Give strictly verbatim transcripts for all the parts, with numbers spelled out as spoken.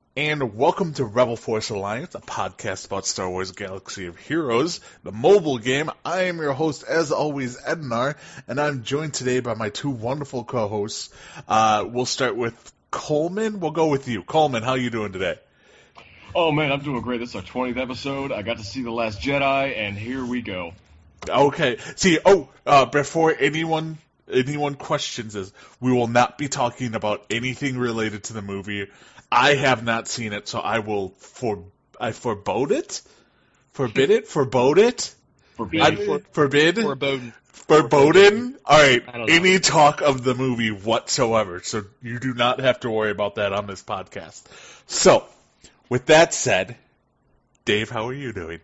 And welcome to Rebel Force Alliance, a podcast about Star Wars Galaxy of Heroes, the mobile game. I am your host, as always, Ednar, and I'm joined today by my two wonderful co-hosts. Uh, we'll start with Coleman. We'll go with you. Coleman, how you doing today? Oh man, I'm doing great. This is our twentieth episode. I got to see The Last Jedi, and here we go. Okay. See, oh, uh, before anyone anyone questions this, we will not be talking about anything related to the movie. I have not seen it, so I will for I forbode it, forbid it, forbode it, Forbid. I for, forbid, Foreboding. foreboding. All right, I don't know. any talk of the movie whatsoever, so you do not have to worry about that on this podcast. So, with that said, Dave, how are you doing?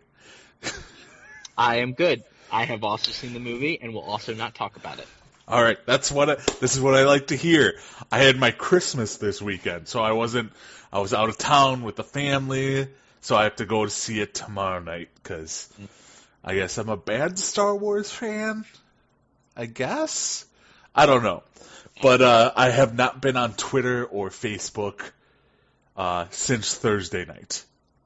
I am good. I have also seen the movie and will also not talk about it. All right, that's what I, this is what I like to hear. I had my Christmas this weekend, so I wasn't. I was out of town with the family, so I have to go to see it tomorrow night because I guess I'm a bad Star Wars fan. I guess I don't know, but uh, I have not been on Twitter or Facebook uh, since Thursday night.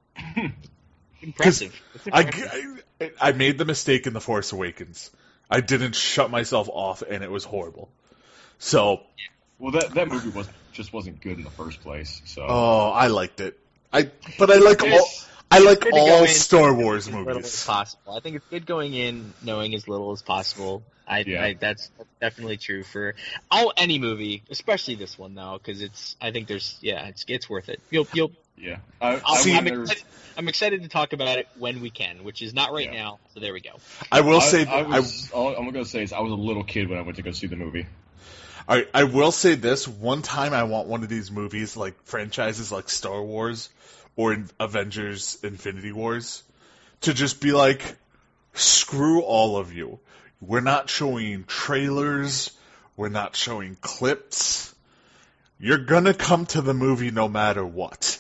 Impressive. It's impressive. I, I, I made the mistake in The Force Awakens. I didn't shut myself off, and it was horrible. So, Well, that that movie was just wasn't good in the first place. So. oh, I liked it. I but I like all It's- I like good to go all in Star Wars as little as movies. possible. I think it's good going in knowing as little as possible. I, Yeah. I that's definitely true for all any movie, especially this one though, because it's. I think there's yeah, it's it's worth it. You'll you'll. Yeah. I, I I'll, See- I'm, went there- excited, I'm excited to talk about it when we can, which is not right Yeah. now. So there we go. I will I, say I I, was, all I'm gonna say is I was a little kid when I went to go see the movie. I I will say this one time I want one of these movies like franchises like Star Wars or in Avengers Infinity Wars to just be like screw all of you. We're not showing trailers, we're not showing clips. You're gonna come to the movie no matter what.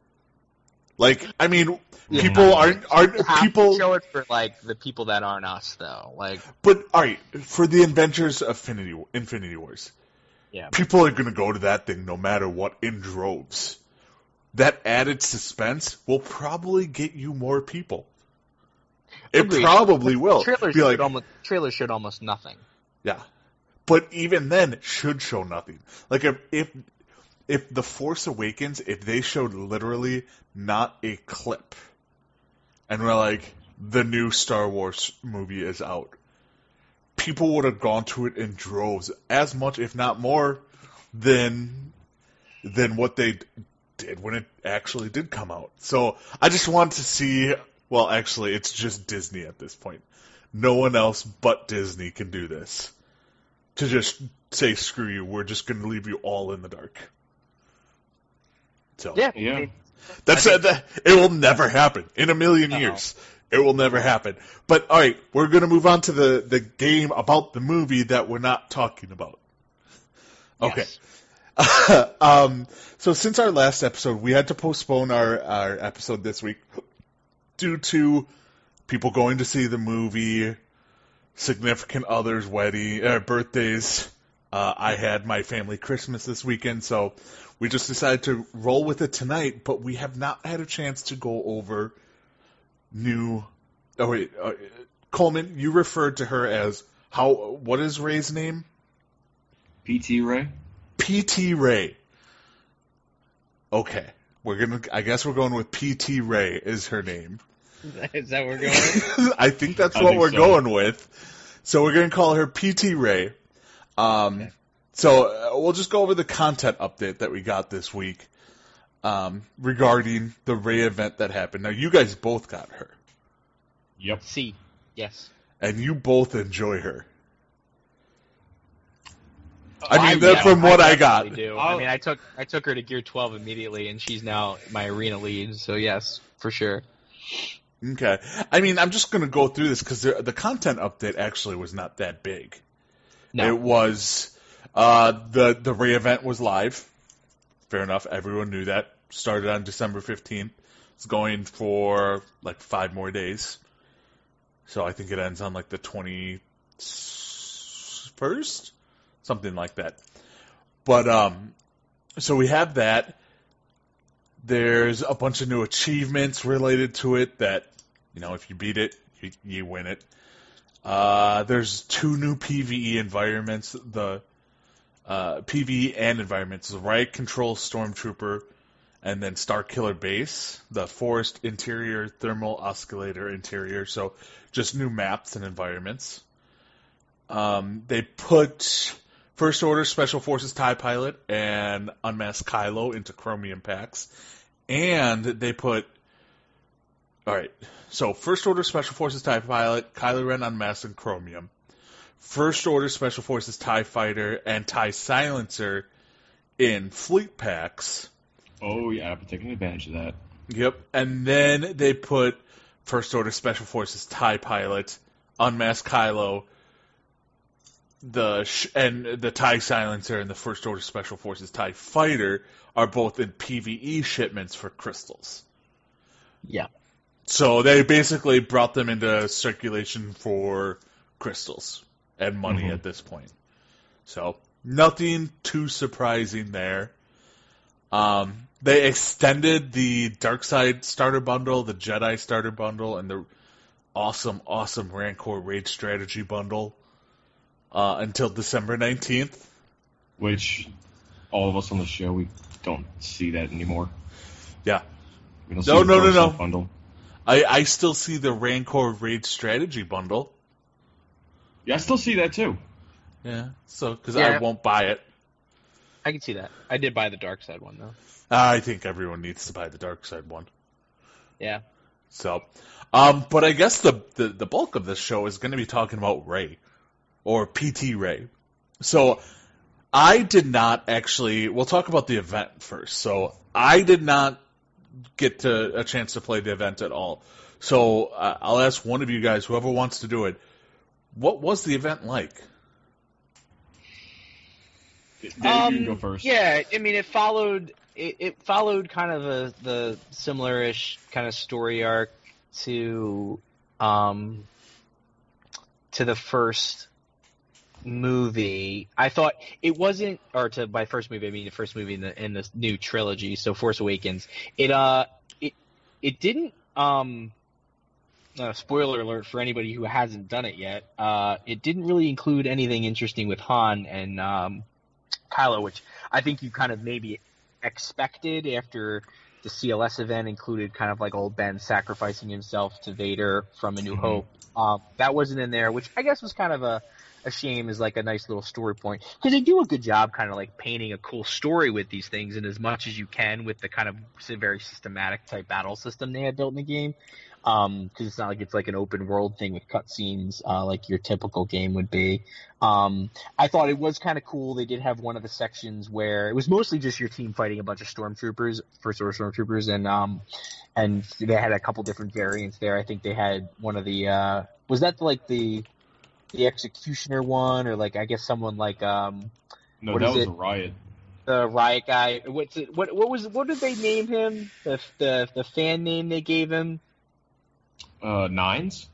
Like, I mean, Yeah. people aren't aren't You have people to show it for like the people that aren't us though. Like but alright, for the Avengers Infinity Infinity Wars. yeah. People are going to go to that thing no matter what in droves. That added suspense will probably get you more people. It Agreed. probably will. Trailers Be like, showed almost trailers showed almost nothing. yeah. But even then, it should show nothing. Like, if, if if The Force Awakens, if they showed literally not a clip, and we're like, the new Star Wars movie is out, people would have gone to it in droves, as much, if not more, than than what they did when it actually did come out. So I just want to see. Well, actually, it's just Disney at this point. No one else but Disney can do this. To just say screw you, we're just going to leave you all in the dark. So Yeah. Yeah. I mean, that's I think- that. It will never happen in a million No. years. It will never happen. But all right, we're going to move on to the the game about the movie that we're not talking about. Okay. yes. um, so since our last episode, we had to postpone our, our episode this week due to people going to see the movie, significant others' wedding, uh, birthdays. Uh, I had my family Christmas this weekend, so we just decided to roll with it tonight. But we have not had a chance to go over new. Oh wait, uh, Coleman, you referred to her as how? What is Ray's name? P T Ray. P T Ray. Okay, we're gonna. I guess we're going with P T Ray is her name. Is that where we're going? I think that's I what think we're so. going with. So we're gonna call her P T Ray. Um, Okay. So uh, we'll just go over the content update that we got this week um, regarding the Ray event that happened. Now you guys both got her, Yep. C. Yes. and you both enjoy her. I mean, I- that yeah, from what I got. definitely do. I'll- I mean, I took I took her to Gear twelve immediately, and she's now my arena lead. So yes, for sure. Okay. I mean, I'm just going to go through this because the content update actually was not that big. No. It was uh, the the Ray event was live. Fair enough. Everyone knew that. Started on December fifteenth. It's going for like five more days. So I think it ends on like the twenty-first, something like that. But um, so we have that. There's a bunch of new achievements related to it that, you know, if you beat it, you, you win it. Uh, there's two new PvE environments, the uh, PvE and environments, the Riot Control Stormtrooper, and then Starkiller Base, the Forest Interior, Thermal Oscillator Interior, so just new maps and environments. Um, they put First Order Special Forces TIE Pilot and Unmasked Kylo into Chromium packs, and they put, alright, so First Order Special Forces TIE Pilot, Kylo Ren Unmasked, and Chromium. First Order Special Forces TIE Fighter and TIE Silencer in Fleet packs. Oh, yeah, I've been taking advantage of that. Yep, and then they put First Order Special Forces TIE Pilot, Unmasked Kylo, the sh- and the TIE Silencer and the First Order Special Forces TIE Fighter are both in PvE shipments for crystals. Yeah. So they basically brought them into circulation for crystals and money Mhm. at this point. So nothing too surprising there. Um, they extended the Dark Side starter bundle, the Jedi starter bundle, and the awesome, awesome Rancor Raid strategy bundle uh, until December nineteenth. Which, all of us on the show, we don't see that anymore. Yeah. We don't No, see the no, no, Dark no. Side bundle. I, I still see the Rancor Raid strategy bundle. Yeah, I still see that too. Yeah, so because Yeah. I won't buy it. I can see that. I did buy the Dark Side one though. I think everyone needs to buy the Dark Side one. Yeah. So, um, but I guess the, the, the bulk of this show is going to be talking about Rey, or P T Rey. So, I did not actually, we'll talk about the event first. So, I did not get to a chance to play the event at all. So, uh, I'll ask one of you guys, whoever wants to do it, what was the event like? Dave, you can go first. Yeah, I mean, it followed it, it followed kind of a, the similar-ish kind of story arc to um to the first movie. I thought it wasn't, or to my first movie, I mean the first movie in the in the new trilogy, so Force Awakens. It uh it it didn't um. Uh, spoiler alert for anybody who hasn't done it yet. Uh, it didn't really include anything interesting with Han and um, Kylo, which I think you kind of maybe expected after the C L S event included kind of like old Ben sacrificing himself to Vader from A New Mhm. Hope. Um, that wasn't in there, which I guess was kind of a, a shame, is like a nice little story point, because they do a good job kind of like painting a cool story with these things, and as much as you can with the kind of very systematic type battle system they had built in the game. Um, because it's not like it's like an open world thing with cutscenes, uh, like your typical game would be. Um, I thought it was kind of cool. They did have one of the sections where it was mostly just your team fighting a bunch of stormtroopers, first order stormtroopers, and um, and they had a couple different variants there. I think they had one of the uh, was that like the the executioner one, or like I guess someone like um, No, what that is was it? a riot. The riot guy. What's it? What what was what did they name him? The the the fan name they gave him. Uh, nines?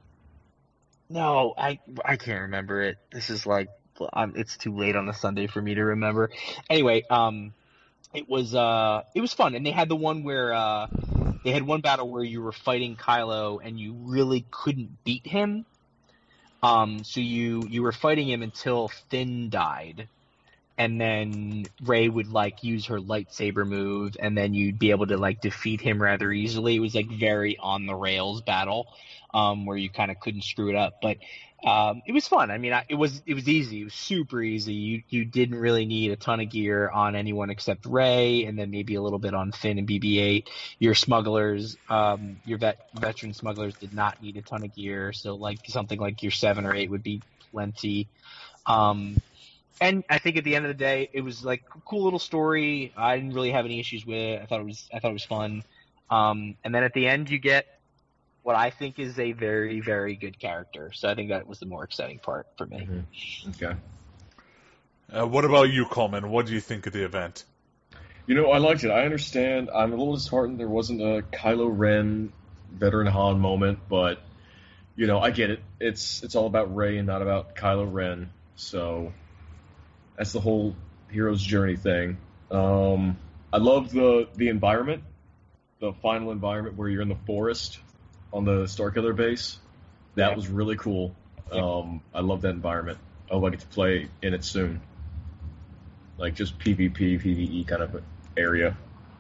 No, I I can't remember it. This is like um, it's too late on a Sunday for me to remember. Anyway, um, it was uh it was fun, and they had the one where uh they had one battle where you were fighting Kylo and you really couldn't beat him. Um, so you you were fighting him until Finn died, and then Rey would like use her lightsaber move, and then you'd be able to like defeat him rather easily. It was like very on the rails battle, um, where you kind of couldn't screw it up. But um, it was fun. I mean, I, it was it was easy. It was super easy. You you didn't really need a ton of gear on anyone except Rey, and then maybe a little bit on Finn and B B eight. Your smugglers, um, your vet veteran smugglers did not need a ton of gear. So like something like your seven or eight would be plenty. Um, And I think at the end of the day, it was like a cool little story. I didn't really have any issues with it. I thought it was I thought it was fun. Um, and then at the end, you get what I think is a very very good character. So I think that was the more exciting part for me. Mm-hmm. Okay. Uh, what about you, Coleman? What do you think of the event? You know, I liked it. I understand. I'm a little disheartened there wasn't a Kylo Ren veteran Han moment, but you know, I get it. It's it's all about Rey and not about Kylo Ren. So that's the whole hero's journey thing. Um, I love the the environment. the final environment where you're in the forest on the Starkiller base. That Yeah. was really cool. Yeah. Um, I love that environment. I hope I get to play in it soon. Like just PvP, PvE kind of area.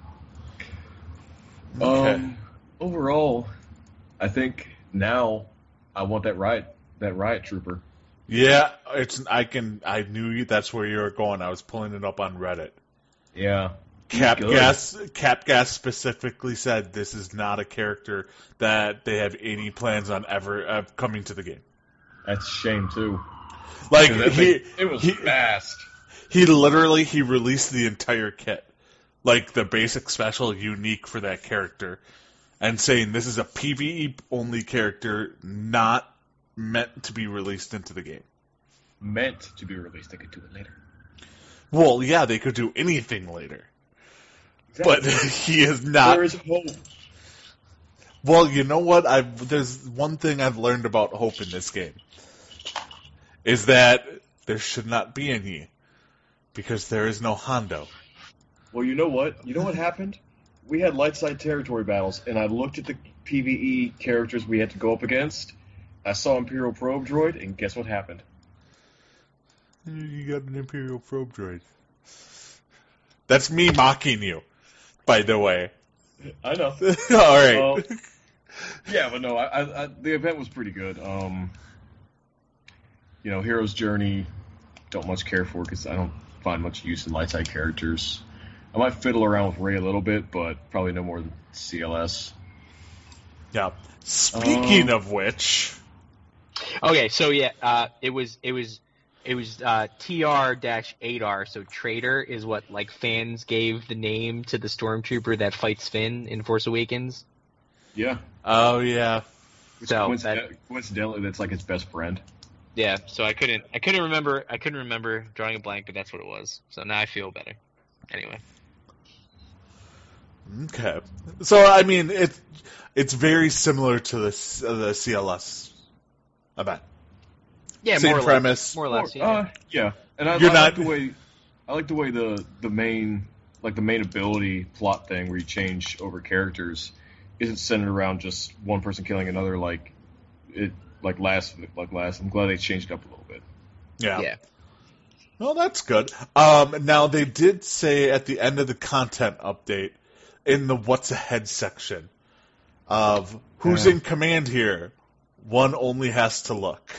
Okay. Um, overall, I think now I want that riot, that riot trooper. Yeah, it's. I can. I knew you, that's where you were going. I was pulling it up on Reddit. Yeah. He's Cap good. Gas. Cap Gas specifically said this is not a character that they have any plans on ever uh, coming to the game. That's a shame too. Like 'Cause that he, thing- it was he, fast. he literally he released the entire kit, like the basic special, unique for that character, and saying this is a PvE only character, not meant to be released into the game. Meant to be released. They could do it later. Well, yeah, they could do anything later, but he is not. There is hope. Well, you know what? I've there's one thing I've learned about hope in this game is that there should not be any because there is no Hondo. Well, you know what? You know what happened? We had light side territory battles, and I looked at the PvE characters we had to go up against. I saw Imperial Probe Droid, and guess what happened? You got an Imperial probe droid. That's me mocking you, by the way. I know. All right. Um, yeah, but no, I, I, I, the event was pretty good. Um, you know, Hero's Journey, don't much care for because I don't find much use in light side characters. I might fiddle around with Rey a little bit, but probably no more than C L S. Yeah. Speaking Um, of which, Okay, so yeah, uh, it was it was it was uh, T R eight R. So Traitor is what like fans gave the name to the stormtrooper that fights Finn in Force Awakens. Yeah. oh yeah, So Coincidentally, that, coincidentally, that's like his best friend. yeah, so I couldn't I couldn't remember I couldn't remember drawing a blank, but that's what it was. So now I feel better. Anyway, okay. So I mean, it's it's very similar to the C- uh, the C L S event. yeah, Same more or premise. less, more or less. Or- Yeah. Uh, yeah, and I, You're I not- like the way I like the way the the main like the main ability plot thing where you change over characters isn't centered around just one person killing another like it like last like last. I'm glad they changed it up a little bit. Yeah. yeah. Well, that's good. Um, now they did say at the end of the content update in the what's ahead section of who's Yeah. in command here, one only has to look.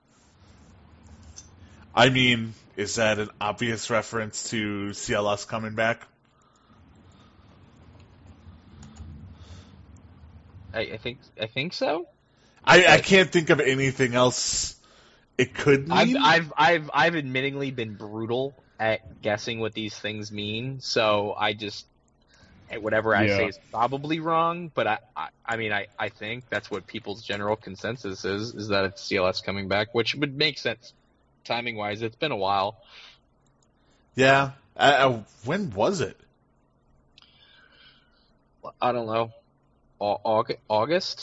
I mean, is that an obvious reference to C L S coming back? I, I think I think so. I, I can't think of anything else it could I've mean. I've I've I've admittingly been brutal at guessing what these things mean, so I just whatever I Yeah. say is probably wrong. But I, I I mean I I think that's what people's general consensus is is that it's C L S coming back, which would make sense timing wise. It's been a while. yeah. I, I, when was it? I don't know. Au- Aug- August.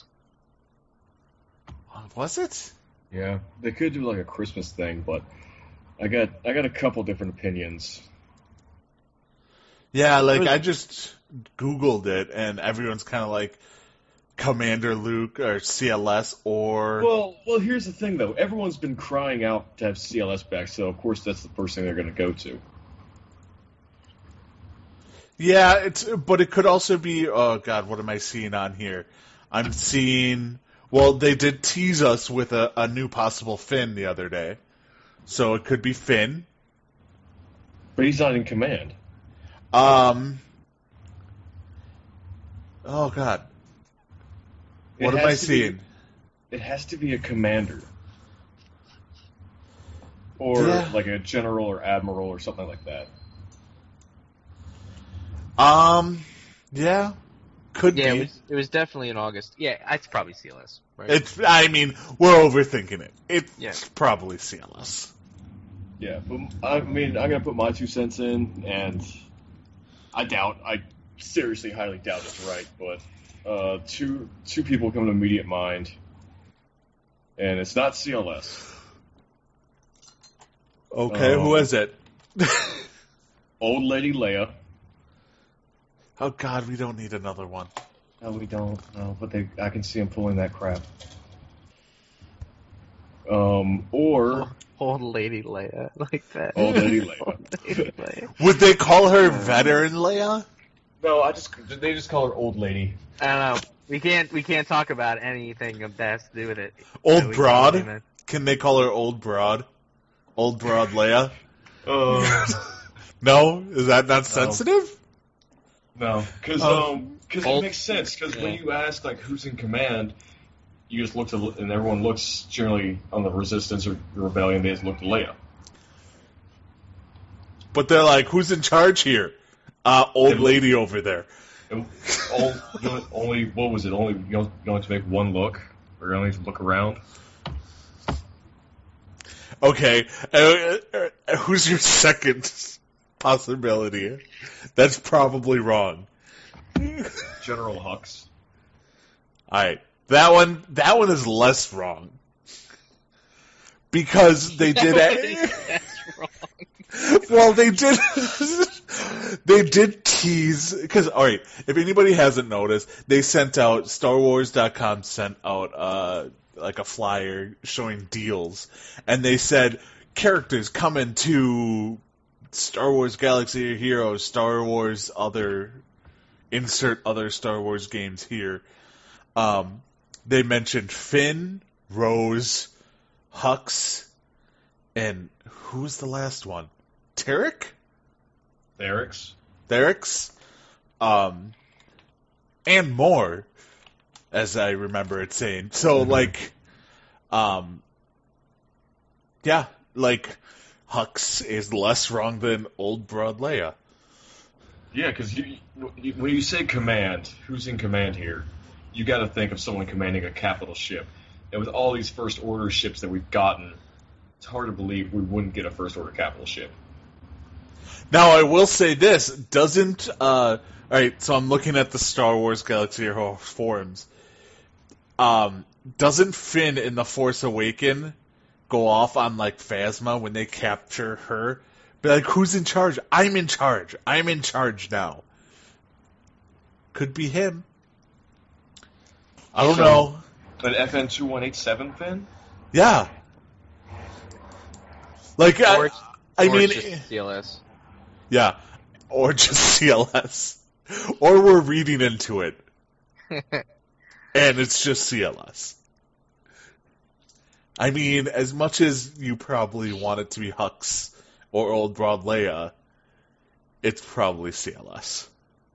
Was it? Yeah, they could do like a Christmas thing, but I got I got a couple different opinions. Yeah, like I just Googled it, and everyone's kind of like Commander Luke or C L S or Well, well, here's the thing though. Everyone's been crying out to have C L S back, so of course that's the first thing they're going to go to. yeah, it's but it could also be. Oh God, what am I seeing on here? I'm seeing. Well, they did tease us with a, a new possible Finn the other day, so it could be Finn. But he's not in command. Um. Oh God, It what am has I to be- seeing? It has to be a commander. Or Yeah. like a general or admiral or something like that. Um. Yeah, could Yeah, be. it was it was definitely in August. Yeah, it's probably C L S. Right? It's. I mean, we're overthinking it. It's Yeah. probably C L S. Yeah, but I mean, I'm gonna put my two cents in, and I doubt, I seriously highly doubt it's right, but uh, two two people come to immediate mind, and it's not C L S. Okay, Um, who is it? Old Lady Leia. Oh God, we don't need another one. No, we don't. No, but they, I can see them pulling that crap. Um, or Old lady Leia, like that. Old Lady Leia. Old lady Leia. Would they call her veteran Leia? No, I just they just call her Old Lady. I don't know. We can't we can't talk about anything that has to do with it. Old So we broad? can't even- Can they call her old broad? Old broad Leia? Uh, No? Is that not No. sensitive? no, because Oh. um, because Old- it makes sense. Because when yeah. you ask like who's in command, you just look to and everyone looks generally on the Resistance or the Rebellion. They just look to Leia. But they're like, who's in charge here? Uh, old Yeah. lady over there. And all, you know, only what was it? Only you don't, you don't have to make one look, or you only have to look around. Okay, uh, uh, who's your second possibility? That's probably wrong. General Hux. Alright, that one, that one is less wrong. Because they did That's wrong. well, they did. They did tease because, all right. If anybody hasn't noticed, they sent out Star Wars dot com sent out uh, like a flyer showing deals, and they said characters coming to Star Wars Galaxy of Heroes, Star Wars other insert other Star Wars games here. Um, they mentioned Finn, Rose, Hux, and who's the last one? Tarek? Eric's. Derek's? Um, and more, as I remember it saying. So, Mm-hmm. like, um, yeah, like, Hux is less wrong than Old Broad Leia. Yeah, because you, you, when you say command, who's in command here? You got to think of someone commanding a capital ship. And with all these First Order ships that we've gotten, it's hard to believe we wouldn't get a First Order capital ship. Now, I will say this, doesn't, uh, alright, so I'm looking at the Star Wars Galaxy of Heroes forums. Um, doesn't Finn in The Force Awakens go off on, like, Phasma when they capture her? Be like, who's in charge? I'm in charge. I'm in charge now. Could be him. I don't So- know. But F N two one eight seven Finn? Yeah. Like, I, Or- I or mean, it's just C L S. yeah. Or just C L S. Or we're reading into it. And it's just C L S. I mean, as much as you probably want it to be Hux or Old Broad Leia, it's probably C L S.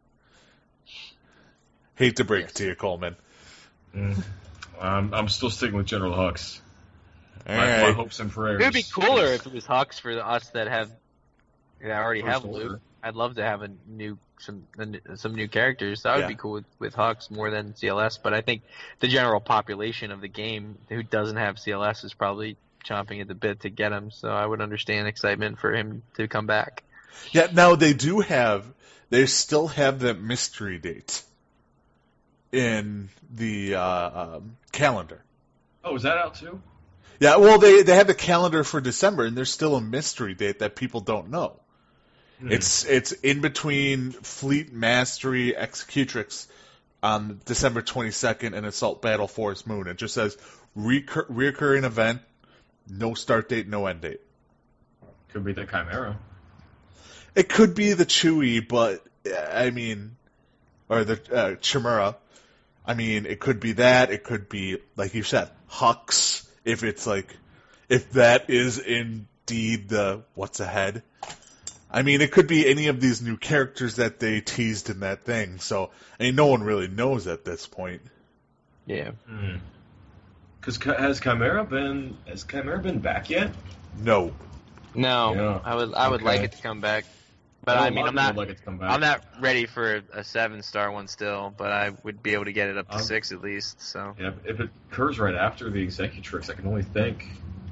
Hate to break it to you, Coleman. Mm. I'm, I'm still sticking with General Hux. All My, my right. hopes and prayers. It would be cooler if it was Hux for us that have that already First have Order. Luke. I'd love to have a new some some new characters. That would Yeah. be cool with, with Hux more than C L S. But I think the general population of the game who doesn't have C L S is probably chomping at the bit to get him. So I would understand excitement for him to come back. Yeah, now they do have, they still have that mystery date in the uh, um, calendar. Oh, is that out too? Yeah, well, they, they have the calendar for December, and there's still a mystery date that people don't know. Hmm. It's it's in between Fleet Mastery Executrix on December twenty-second and Assault Battle Force Moon. It just says recur- reoccurring event, no start date, no end date. Could be the Chimera. It could be the Chewie, but I mean, or the uh, Chimera. I mean, it could be that. It could be, like you said, Hux. If it's like, if that is indeed the what's ahead. I mean, it could be any of these new characters that they teased in that thing. So, I mean, no one really knows at this point. Yeah. Because has Chimera been has Chimera been back yet? No. No, Yeah. I would I would Okay. like it to come back, but know I a mean lot I'm of not people would like it to come back. I'm not ready for a seven star one still, but I would be able to get it up to Um, six at least. So Yeah, if it occurs right after the Executrix, I can only think.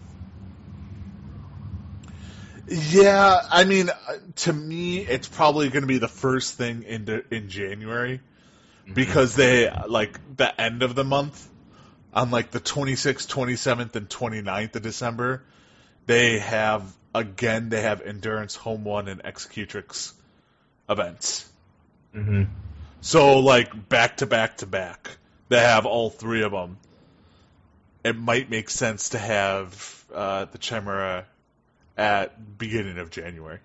Yeah, I mean, uh, to me, it's probably going to be the first thing in the, in January because they like the end of the month on like the twenty-sixth, twenty-seventh, and twenty-ninth of December. They have again. They have Endurance, Home One, and Executrix events. Mm-hmm. So, like, back to back to back, they have all three of them. It might make sense to have uh, the Chimera at beginning of January.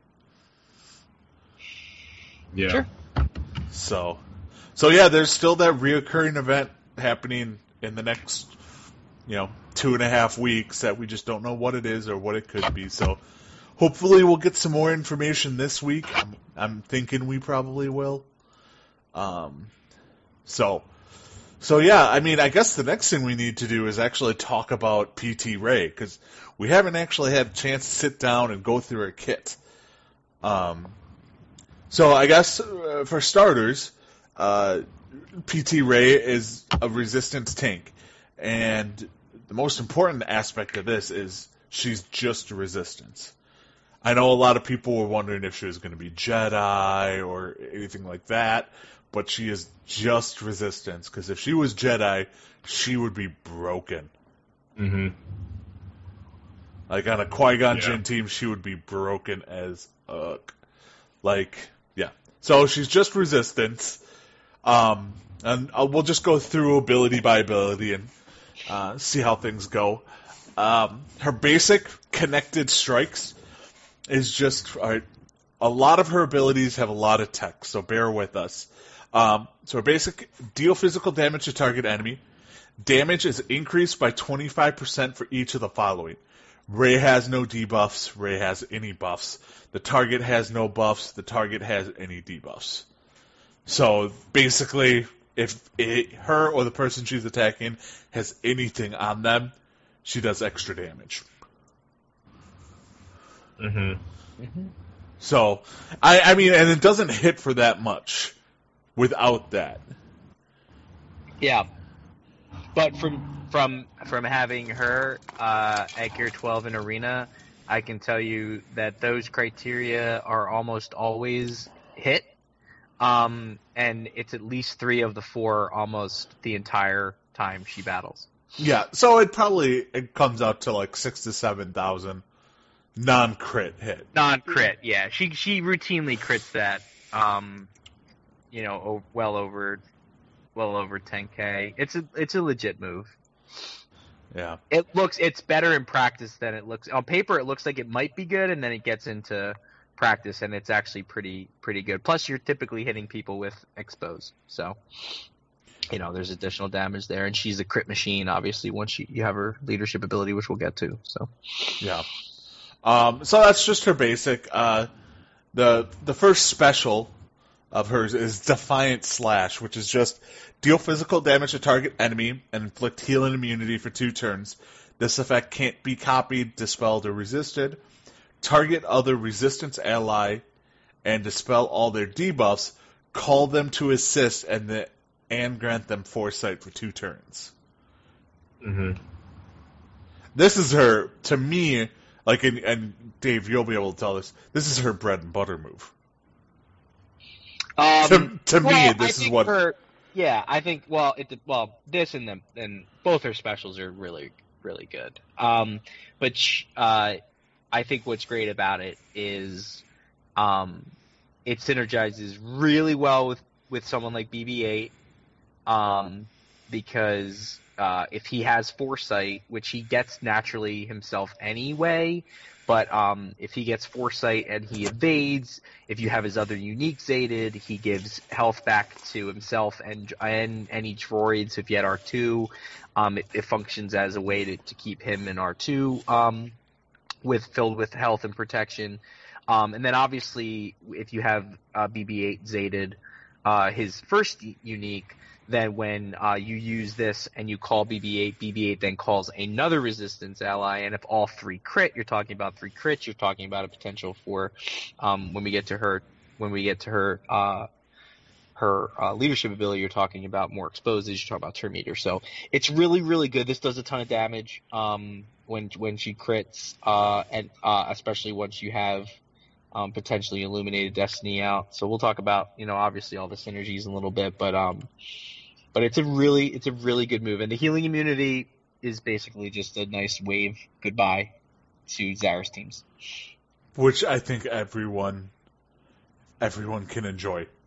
Yeah. Sure. So, so yeah, there's still that reoccurring event happening in the next, you know, two and a half weeks that we just don't know what it is or what it could be. So, hopefully, we'll get some more information this week. I'm, I'm thinking we probably will. Um, so, so yeah, I mean, I guess the next thing we need to do is actually talk about P T Ray, because we haven't actually had a chance to sit down and go through her kit. Um, so I guess uh, for starters, uh, P T Ray is a resistance tank, and the most important aspect of this is she's just a resistance. I know a lot of people were wondering if she was going to be Jedi or anything like that, but she is just resistance, because if she was Jedi, she would be broken. Mm-hmm. Like, on a Qui-Gon Yeah. Jinn team, she would be broken as fuck. Like, yeah. So she's just resistance. Um, and uh, we'll just go through ability by ability and uh, see how things go. Um, her basic connected strikes is just, all right, a lot of her abilities have a lot of text, so bear with us. Um, so her basic, deal physical damage to target enemy. Damage is increased by twenty-five percent for each of the following. Rey has no debuffs, Rey has any buffs. The target has no buffs, the target has any debuffs. So basically, if it, her or the person she's attacking has anything on them, she does extra damage. Mm-hmm. So, I, I mean, and it doesn't hit for that much without that. Yeah. But from from from having her uh, at Gear twelve in Arena, I can tell you that those criteria are almost always hit. Um, and it's at least three of the four almost the entire time she battles. Yeah, so it probably it comes out to like six to seven thousand non-crit hit. Non-crit, yeah. She she routinely crits that. Um, you know, o- well over, well over ten K. It's a it's a legit move. Yeah. It looks it's better in practice than it looks on paper. It looks like it might be good, and then it gets into practice, and it's actually pretty pretty good. Plus, you're typically hitting people with expos, so you know there's additional damage there. And she's a crit machine, obviously. Once you, you have her leadership ability, which we'll get to. So Yeah. Um, so that's just her basic. Uh, the the first special of hers is Defiant Slash, which is just deal physical damage to target enemy and inflict heal and immunity for two turns. This effect can't be copied, dispelled, or resisted. Target other resistance ally and dispel all their debuffs. Call them to assist and the, and grant them foresight for two turns. Mm-hmm. This is her, to me, like, and, and Dave, you'll be able to tell this. This is her bread and butter move. um, to to me, well, I this is think what. her, yeah, I think well, it well this and the and both her specials are really really good. Um, but sh- uh, I think what's great about it is, um, it synergizes really well with with someone like B B eight, um, because uh, if he has foresight, which he gets naturally himself anyway. But um, if he gets foresight and he evades, if you have his other unique zated, he gives health back to himself and and any droids. So if you had R two, um, it, it functions as a way to, to keep him in R two um, with filled with health and protection. Um, and then obviously, if you have uh, B B eight zated, uh, his first unique, then when uh, you use this and you call B B eight, B B eight then calls another resistance ally, and if all three crit, you're talking about three crits. You're talking about a potential for um, when we get to her, when we get to her, uh, her uh, leadership ability. You're talking about more exposed. You're talking about turn meter. So it's really, really good. This does a ton of damage um, when when she crits, uh, and uh, especially once you have um, potentially Illuminated Destiny out. So we'll talk about, you know, obviously all the synergies in a little bit, but um. But it's a really, it's a really good move, and the healing immunity is basically just a nice wave goodbye to Zara's teams. Which I think everyone, everyone can enjoy.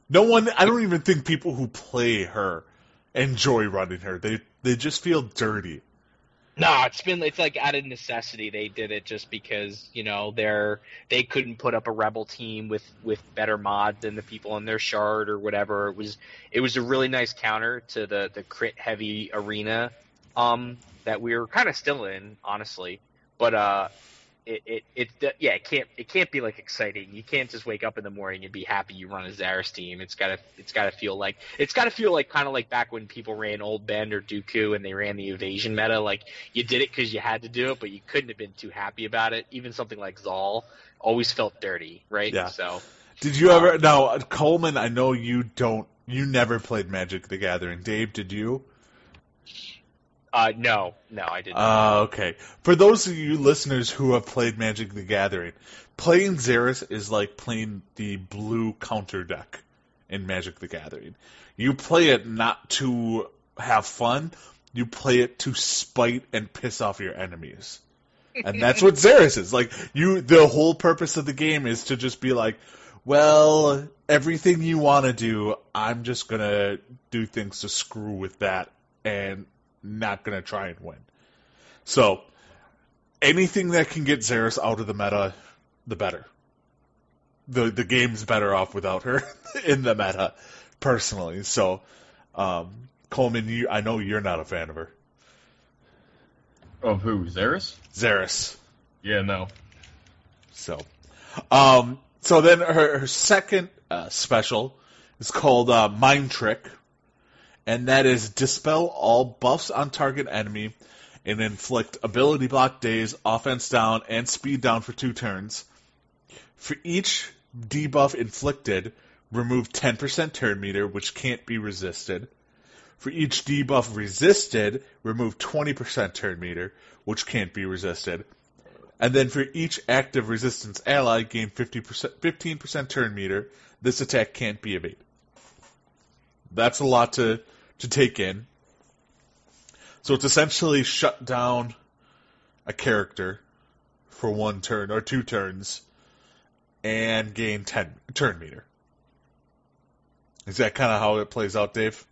No one, I don't even think people who play her enjoy running her. They they just feel dirty. No, it's been it's like out of necessity they did it just because, you know, they're they couldn't put up a rebel team with, with better mods than the people in their shard or whatever. It was it was a really nice counter to the, the crit heavy arena um that we were kind of still in, honestly. But uh it, it, it yeah, it can't it can't be like exciting. You can't just wake up in the morning and be happy you run a Zaris team. It's gotta it's gotta feel like it's gotta feel like kind of like back when people ran Old Bend or Dooku and they ran the evasion meta. Like you did it because you had to do it, but you couldn't have been too happy about it. Even something like Zal always felt dirty, right? Yeah. So Did you ever? Um, Now, Coleman, I know you don't. You never played Magic the Gathering. Dave, did you? uh, no, no, I didn't. Uh, okay. For those of you listeners who have played Magic the Gathering, playing Xeris is like playing the blue counter deck in Magic the Gathering. You play it not to have fun, you play it to spite and piss off your enemies. And that's what Xeris is. Like, you, the whole purpose of the game is to just be like, well, everything you want to do, I'm just gonna do things to screw with that and not going to try and win. So, anything that can get Xeris out of the meta, the better. The the game's better off without her in the meta, personally. So, um, Coleman, you, I know you're not a fan of her. Of who? Xeris? Xeris. Yeah, no. So, um, so then her, her second uh, special is called uh, Mind Trick. And that is dispel all buffs on target enemy and inflict ability block days, offense down, and speed down for two turns. For each debuff inflicted, remove ten percent turn meter, which can't be resisted. For each debuff resisted, remove twenty percent turn meter, which can't be resisted. And then for each active resistance ally, gain fifty percent, fifteen percent turn meter. This attack can't be evaded. That's a lot to... to take in. So it's essentially shut down a character for one turn or two turns and gain ten turn meter. Is that kind of how it plays out, Dave?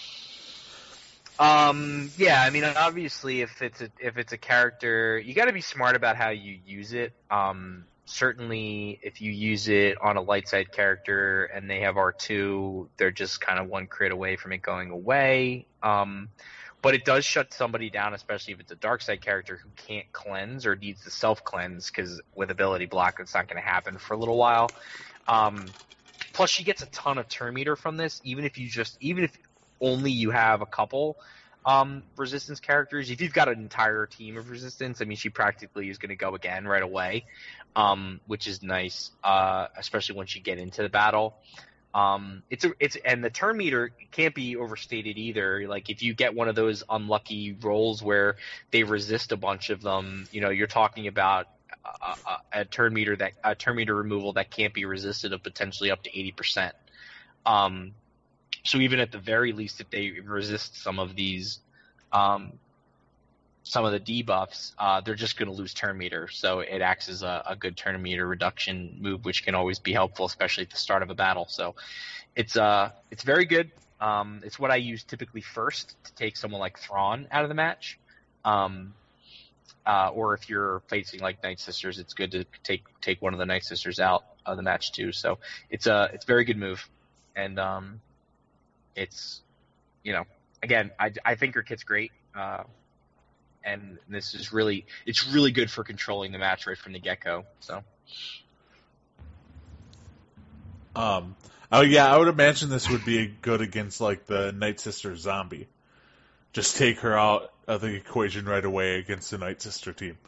Um, yeah, I mean, obviously, if it's a if it's a character, you got to be smart about how you use it. Um, certainly, if you use it on a light side character and they have R two, they're just kind of one crit away from it going away. Um, but it does shut somebody down, especially if it's a dark side character who can't cleanse or needs to self cleanse, because with ability block, it's not going to happen for a little while. Um, plus, she gets a ton of turn meter from this, even if you just even if only you have a couple um, resistance characters. If you've got an entire team of resistance, I mean, she practically is going to go again right away, um, which is nice, uh, especially once you get into the battle. Um, it's a, it's and the turn meter can't be overstated either. Like if you get one of those unlucky rolls where they resist a bunch of them, you know, you're talking about a, a, a turn meter that a turn meter removal that can't be resisted of potentially up to eighty percent. Um, So even at the very least, if they resist some of these, um, some of the debuffs, uh, they're just going to lose turn meter. So it acts as a, a good turn meter reduction move, which can always be helpful, especially at the start of a battle. So it's uh, it's very good. Um, it's what I use typically first to take someone like Thrawn out of the match. Um, uh, or if you're facing like Night Sisters, it's good to take take one of the Night Sisters out of the match too. So it's a it's a very good move, and um. It's, you know, again, I, I think her kit's great, uh, and this is really, it's really good for controlling the match right from the get-go, so. Um, oh yeah, I would imagine this would be good against, like, the Night Sister zombie. Just take her out of the equation right away against the Night Sister team.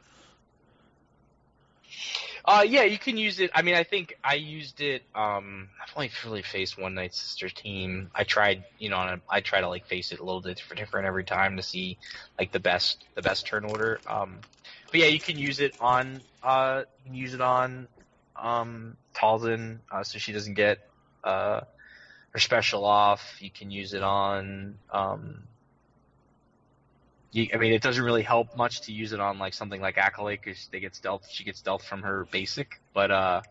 Uh, yeah, you can use it. I mean, I think I used it. Um, I've only really faced one Night Sister team. I tried, you know, on a, I try to like face it a little bit different, different every time to see like the best, the best turn order. Um, but yeah, you can use it on, uh, you can use it on, um, Talzin, uh, so she doesn't get, uh, her special off. You can use it on, um. You, I mean, it doesn't really help much to use it on like something like Acolyte because they get stealth. She gets stealth from her basic, but uh,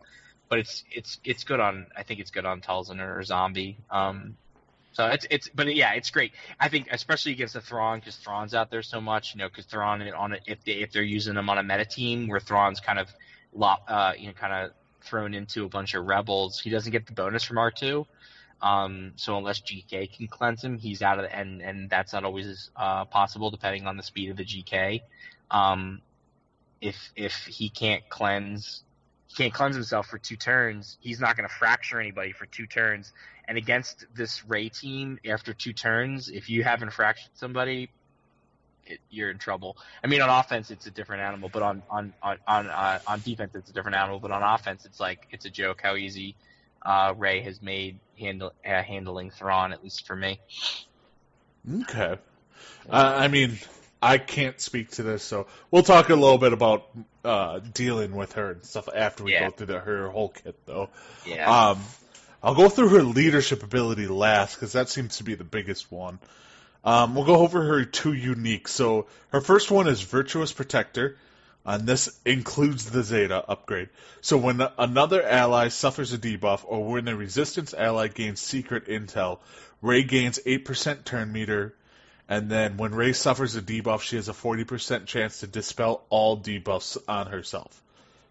but it's it's it's good on. I think it's good on Talzin or Zombie. Um, so it's it's but yeah, it's great. I think especially against the Thrawn because Thrawn's out there so much. You know, because Thrawn on it if they if they're using them on a meta team where Thrawn's kind of lot uh you know kind of thrown into a bunch of rebels, he doesn't get the bonus from R two. Um, so unless G K can cleanse him, he's out of the, and and that's not always uh, possible depending on the speed of the G K. Um, if if he can't cleanse, he can't cleanse himself for two turns, he's not going to fracture anybody for two turns. And against this Rey team, after two turns, if you haven't fractured somebody, it, you're in trouble. I mean, on offense, it's a different animal, but on on on on, uh, on defense, it's a different animal. But on offense, it's like it's a joke how easy uh, Rey has made handle uh, handling Thrawn, at least for me. Okay. Uh, I mean, I can't speak to this, so we'll talk a little bit about uh, dealing with her and stuff after we Yeah. go through the, her whole kit, though. Yeah. Um, I'll go through her leadership ability last, because that seems to be the biggest one. Um, we'll go over her two unique. So her first one is Virtuous Protector, and this includes the Zeta upgrade. So when another ally suffers a debuff, or when a resistance ally gains secret intel, Rey gains eight percent turn meter, and then when Rey suffers a debuff, she has a forty percent chance to dispel all debuffs on herself.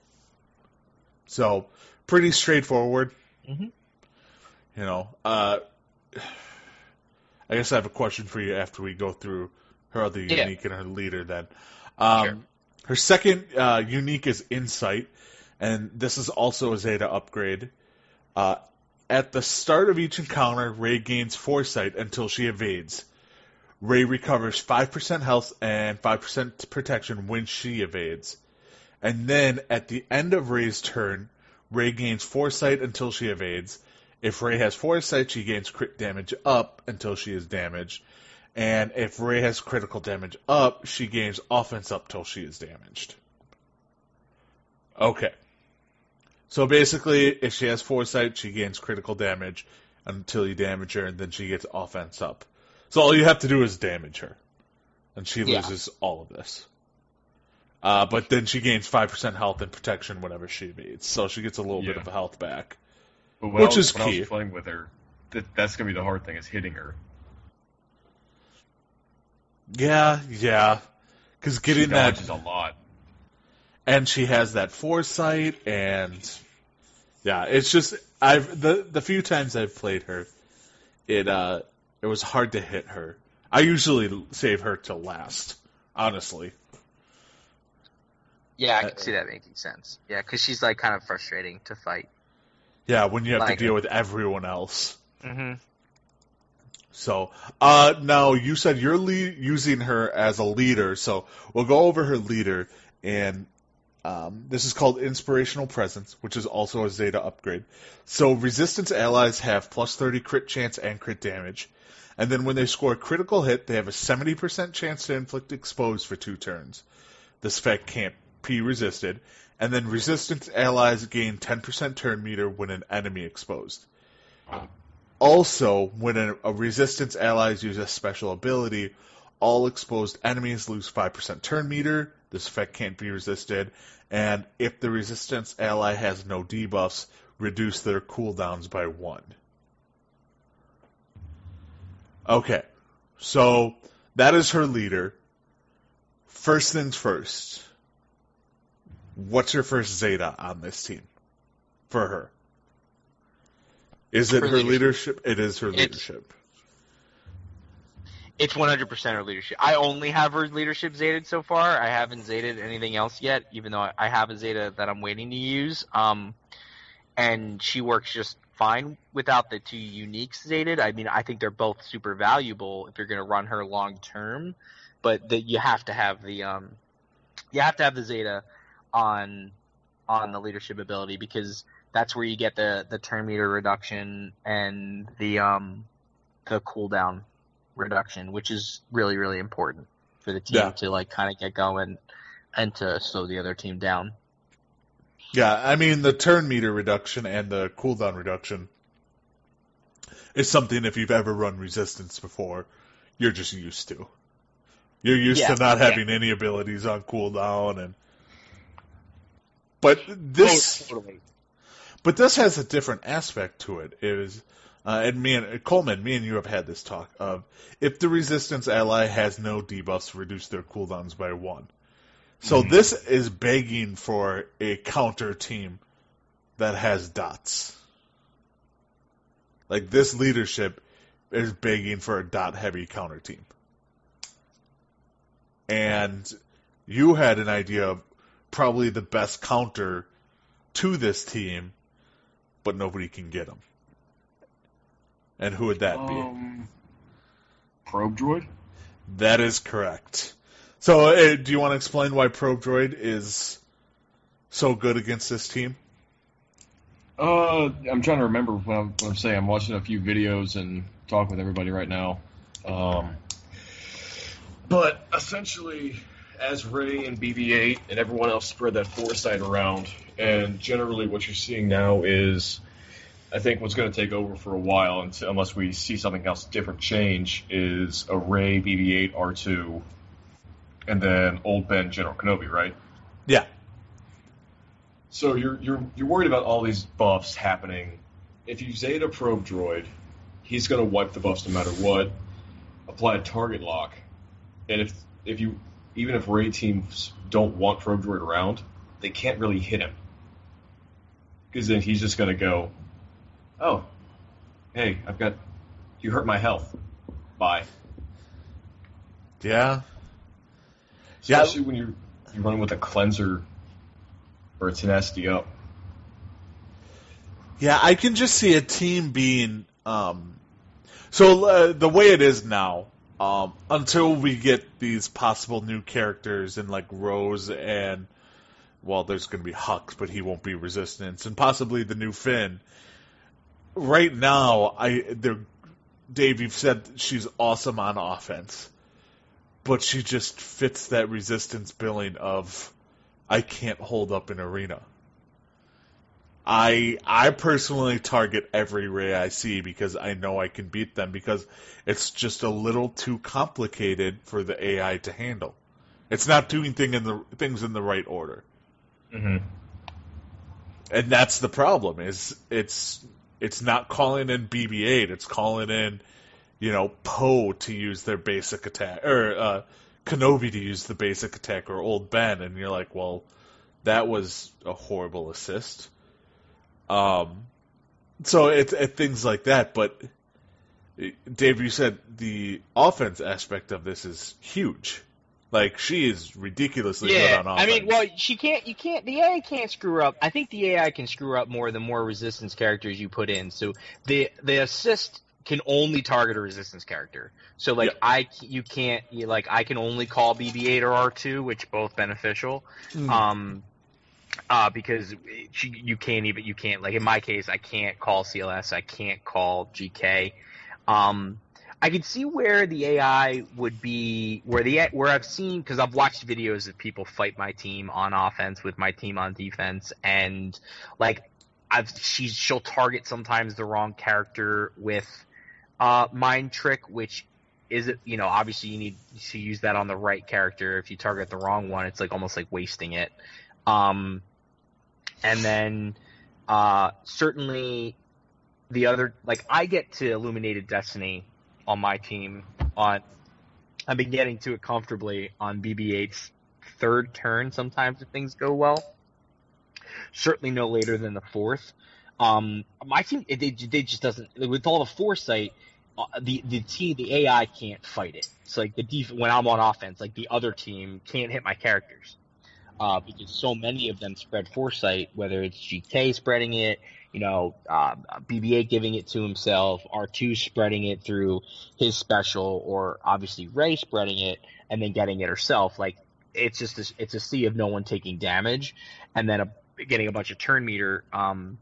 So, pretty straightforward. Mm-hmm. You know, uh, I guess I have a question for you after we go through her other Yeah. unique and her leader then. Um, Sure. Her second uh, unique is Insight, and this is also a Zeta upgrade. Uh, at the start of each encounter, Rey gains Foresight until she evades. Rey recovers five percent health and five percent protection when she evades. And then, at the end of Rey's turn, Rey gains Foresight until she evades. If Rey has Foresight, she gains crit damage up until she is damaged. And if Rey has critical damage up, she gains offense up till she is damaged. Okay. So basically, if she has Foresight, she gains critical damage until you damage her, and then she gets offense up. So all you have to do is damage her. And she Yeah. loses all of this. Uh, but then she gains five percent health and protection whenever she evades. So she gets a little bit Yeah. of health back. But when Which I was, is when I key. was playing with her, that, that's going to be the hard thing, is hitting her. Yeah, yeah. Because getting She that... dodges a lot. And she has that Foresight, and... Yeah, it's just... I've the, the few times I've played her, it uh it was hard to hit her. I usually save her till last, honestly. Yeah, I Uh, can see that making sense. Yeah, because she's like kind of frustrating to fight. Yeah, when you have Like- to deal with everyone else. Mm-hmm. So, uh, now you said you're le- using her as a leader, so we'll go over her leader, and um, this is called Inspirational Presence, which is also a Zeta upgrade. So, resistance allies have plus thirty crit chance and crit damage, and then when they score a critical hit, they have a seventy percent chance to inflict expose for two turns. This effect can't be resisted, and then resistance allies gain ten percent turn meter when an enemy exposed. Also, when a, a resistance allies use a special ability, all exposed enemies lose five percent turn meter. This effect can't be resisted. And if the resistance ally has no debuffs, reduce their cooldowns by one. Okay, so that is her leader. First things first. What's your first Zeta on this team for her? Is it For her leadership. leadership? It is her It's- leadership. It's one hundred percent her leadership. I only have her leadership Zetaed so far. I haven't Zetaed anything else yet, even though I- I have a Zeta that I'm waiting to use. Um, and she works just fine without the two uniques Zetaed. I mean, I think they're both super valuable if you're going to run her long term, but that you have to have the um, you have to have the Zeta on on the leadership ability because that's where you get the the turn meter reduction and the um the cooldown reduction, which is really, really important for the team Yeah. to like kind of get going and to slow the other team down. Yeah, I mean, the turn meter reduction and the cooldown reduction is something, if you've ever run resistance before, you're just used to. You're used Yeah, to not yeah. having any abilities on cooldown, and but this Oh, totally. But this has a different aspect to it. It is, uh, and me and Coleman, me and you have had this talk of if the resistance ally has no debuffs, reduce their cooldowns by one. So mm-hmm. this is begging for a counter team that has dots. Like this leadership is begging for a dot heavy counter team. And you had an idea of probably the best counter to this team, but nobody can get them. And who would that um, be? Probe Droid? That is correct. So, uh, do you want to explain why Probe Droid is so good against this team? Uh, I'm trying to remember what I'm, what I'm saying. I'm watching a few videos and talking with everybody right now. Um, but essentially, as Rey and B B eight and everyone else spread that foresight around, and generally what you're seeing now is, I think what's going to take over for a while, until, unless we see something else different change, is a Rey, B B eight, R two, and then Old Ben, General Kenobi, right? Yeah. So you're you're you're worried about all these buffs happening. If you Zeta Probe Droid, he's going to wipe the buffs no matter what. Apply a target lock, and if if you even if Rey teams don't want Probe Droid around, they can't really hit him, because then he's just going to go, oh, hey, I've got you hurt my health. Bye. Yeah. Especially yeah. when you're you're running with a cleanser or a tenacity up. Yeah, I can just see a team being um, so uh, the way it is now. Um, until we get these possible new characters in like Rose and well, there's going to be Hux, but he won't be Resistance, and possibly the new Finn. Right now, I they're, Dave, you've said she's awesome on offense, but she just fits that Resistance billing of I can't hold up an arena. I I personally target every Rey I see because I know I can beat them because it's just a little too complicated for the A I to handle. It's not doing thing in the things in the right order. Mm-hmm. And that's the problem. Is it's it's not calling in B B eight. It's calling in, you know, Poe to use their basic attack or uh, Kenobi to use the basic attack or Old Ben, and you're like, well, that was a horrible assist. Um, so it's it, things like that. But Dave, you said the offense aspect of this is huge. Like, she is ridiculously yeah, good on offense. I mean, well, she can't, you can't, the A I can't screw up. I think the A I can screw up more the more Resistance characters you put in. So the the assist can only target a Resistance character. So, like, yep. I, you can't, you, like, I can only call B B eight or R two, which both beneficial. Mm. Um, uh, because she, you can't even, you can't, like, in my case, I can't call C L S, I can't call G K. Um, I could see where the A I would be, where the where I've seen, because I've watched videos of people fight my team on offense with my team on defense, and like I've she's she'll target sometimes the wrong character with uh, Mind Trick, which is you know obviously you need to use that on the right character. If you target the wrong one, it's like almost like wasting it. Um, and then uh, certainly the other, like I get to Illuminated Destiny on my team on I've been getting to it comfortably on B B eight's third turn sometimes if things go well. Certainly no later than the fourth. Um, my team it, they they just doesn't with all the foresight uh, the the team the A I can't fight it. It's like the def- when I'm on offense, like the other team can't hit my characters. Uh, because so many of them spread foresight, whether it's G K spreading it, you know, uh, B B eight giving it to himself, R two spreading it through his special, or obviously Rey spreading it and then getting it herself. Like, it's just a, it's a sea of no one taking damage, and then a, getting a bunch of turn meter, um,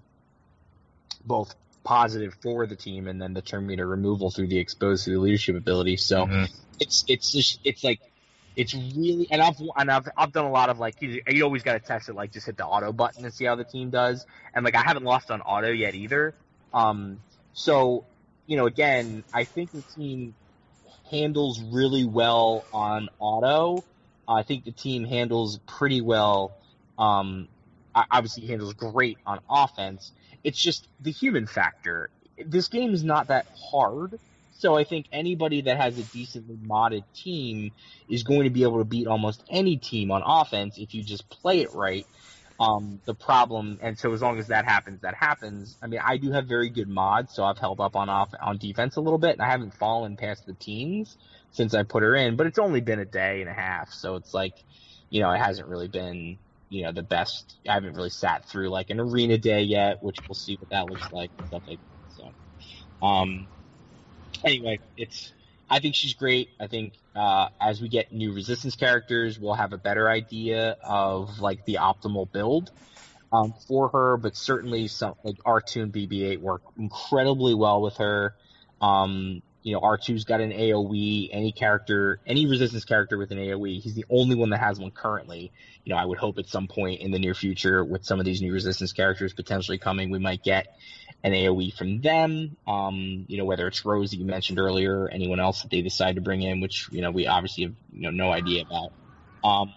both positive for the team, and then the turn meter removal through the exposed to the leadership ability. So mm-hmm. it's it's just it's like. It's really, and I've and I've I've done a lot of like you, you always got to test it, like just hit the auto button and see how the team does, and like I haven't lost on auto yet either. Um, so you know, again, I think the team handles really well on auto. I think the team handles pretty well. Um, obviously handles great on offense. it's just the human factor. This game is not that hard, so I think anybody that has a decently modded team is going to be able to beat almost any team on offense if you just play it right. Um, the problem, and so as long as that happens, that happens. I mean, I do have very good mods, so I've held up on off on defense a little bit, and I haven't fallen past the teens since I put her in. But it's only been a day and a half, so it's like, you know, it hasn't really been, you know, the best. I haven't really sat through like an arena day yet, which we'll see what that looks like and stuff like that. So, um, anyway, it's. I think she's great. I think uh, as we get new Resistance characters, we'll have a better idea of like the optimal build um, for her. But certainly, some like R two and B B eight work incredibly well with her. Um, you know, R two's got an A O E. Any character, any Resistance character with an A O E, he's the only one that has one currently. You know, I would hope at some point in the near future, with some of these new Resistance characters potentially coming, we might get an A O E from them. Um, you know, whether it's Rose that you mentioned earlier, or anyone else that they decide to bring in, which, you know, we obviously have, you know, no idea about. Um,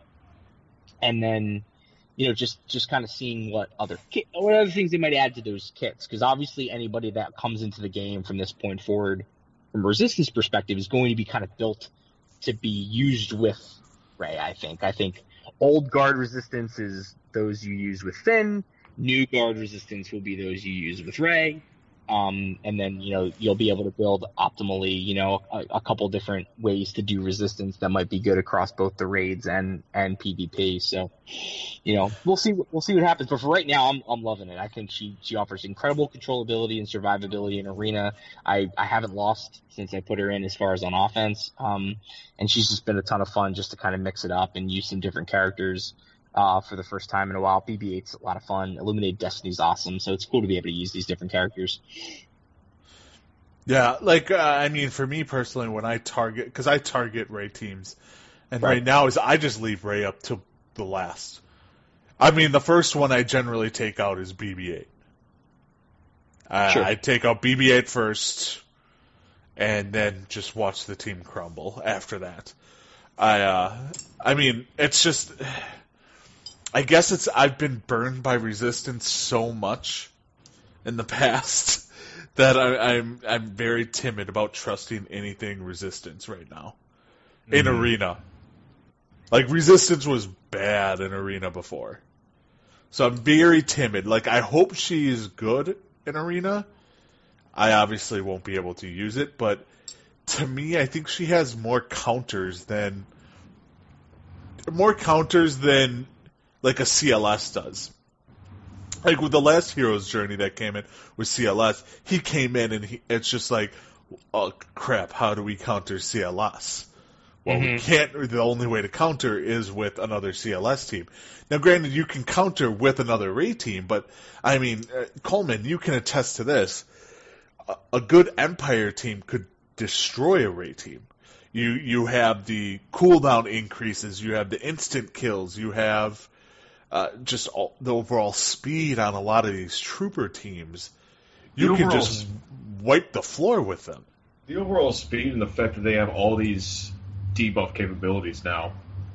and then, you know, just, just kind of seeing what other kit, what other things they might add to those kits. Because obviously anybody that comes into the game from this point forward, from a Resistance perspective, is going to be kind of built to be used with Rey, I think. I think old guard Resistance is those you use with Finn. New guard Resistance will be those you use with Rey. Um, and then, you know, you'll be able to build optimally, you know, a, a couple different ways to do Resistance that might be good across both the raids and, and PvP. So, you know, we'll see, we'll see what happens. But for right now, I'm, I'm loving it. I think she, she offers incredible controllability and survivability in Arena. I, I haven't lost since I put her in as far as on offense. Um, and she's just been a ton of fun just to kind of mix it up and use some different characters. Uh, for the first time in a while. B B eight's a lot of fun. Illuminated Destiny's awesome, so it's cool to be able to use these different characters. Yeah, like, uh, I mean, for me personally, when I target, because I target Rey teams, and right. right now is I just leave Rey up to the last. I mean, the first one I generally take out is B B eight. Uh, sure. I take out B B eight first, and then just watch the team crumble after that. I, uh, I mean, it's just... I guess it's I've been burned by Resistance so much in the past that I, I'm I'm very timid about trusting anything Resistance right now in mm-hmm. Arena. Like, Resistance was bad in Arena before, so I'm very timid. Like, I hope she is good in Arena. I obviously won't be able to use it, but to me, I think she has more counters than more counters than. Like a C L S does. Like with the last Hero's Journey that came in with C L S, he came in and he, it's just like, oh crap, how do we counter C L S? Well, mm-hmm. we can't, the only way to counter is with another C L S team. Now granted, you can counter with another Rey team, but I mean, uh, Coleman, you can attest to this. A, a good Empire team could destroy a Rey team. You, you have the cooldown increases, you have the instant kills, you have Uh, just all, the overall speed on a lot of these trooper teams, you the can overall, just wipe the floor with them. The overall speed and the fact that they have all these debuff capabilities now.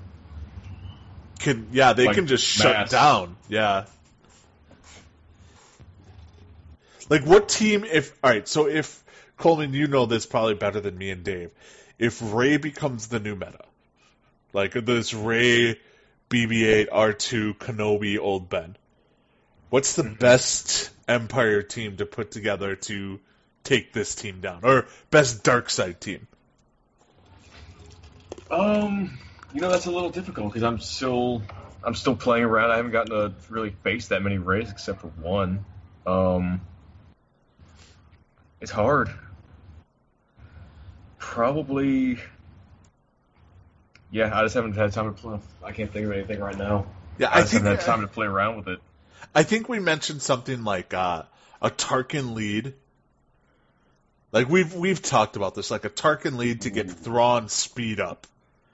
Can yeah, they like can just shut mass. down. Yeah. Like what team? If all right, so if Coleman, you know this probably better than me and Dave. If Rey becomes the new meta, like this Rey. B B eight, R two, Kenobi, Old Ben. What's the mm-hmm. best Empire team to put together to take this team down? Or best dark side team? Um, you know, that's a little difficult because I'm still I'm still playing around. I haven't gotten to really face that many Reys except for one. Um, it's hard. Probably... Yeah, I just haven't had time to play. I can't think of anything right now. Yeah, I, I just think haven't had time to play around with it. I think we mentioned something like uh, a Tarkin lead. Like we've we've talked about this, like a Tarkin lead to get Thrawn speed up,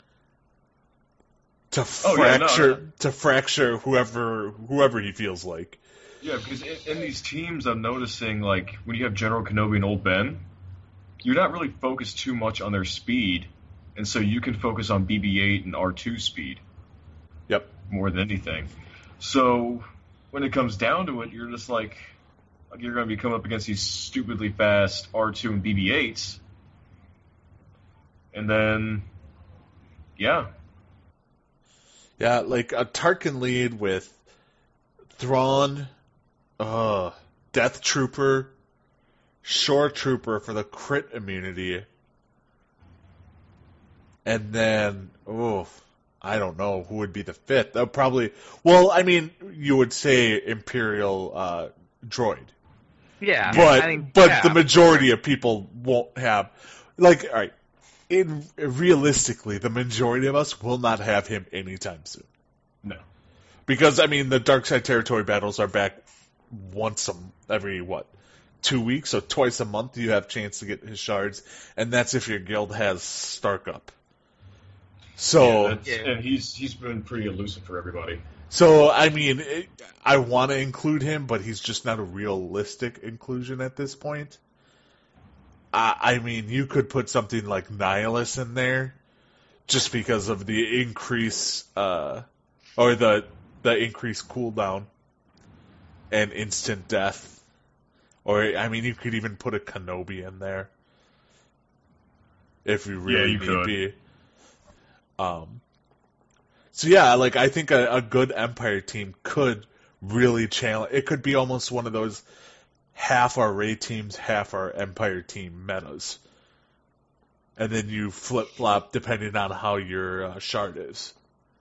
to oh, fracture yeah, no, no. to fracture whoever whoever he feels like. Yeah, because in, in these teams, I'm noticing like when you have General Kenobi and Old Ben, you're not really focused too much on their speed. And so you can focus on B B eight and R two speed. Yep. More than anything. So when it comes down to it, you're just like, Like you're going to be coming up against these stupidly fast R two and B B eights, and then, yeah, Yeah, like a Tarkin lead with Thrawn, uh, Death Trooper, Shore Trooper for the crit immunity, and then, oh, I don't know who would be the fifth. That would probably, well, I mean, you would say Imperial uh, droid. Yeah, But I think, but yeah. the majority of people won't have, like, all right, in realistically, the majority of us will not have him anytime soon. no. Because I mean, the Dark Side Territory battles are back once a, every what two weeks, so twice a month you have a chance to get his shards, and that's if your guild has Stark up. So yeah, that's, and he's he's been pretty elusive for everybody. So, I mean, it, I want to include him, but he's just not a realistic inclusion at this point. I, I mean, you could put something like Nihilus in there, just because of the increase, uh, or the the increased cooldown and instant death. Or, I mean, you could even put a Kenobi in there, if you really Yeah, you need could. be. Um. So yeah, like I think a, a good Empire team could really challenge. It could be almost one of those half our raid teams, half our Empire team metas, and then you flip flop depending on how your uh, shard is.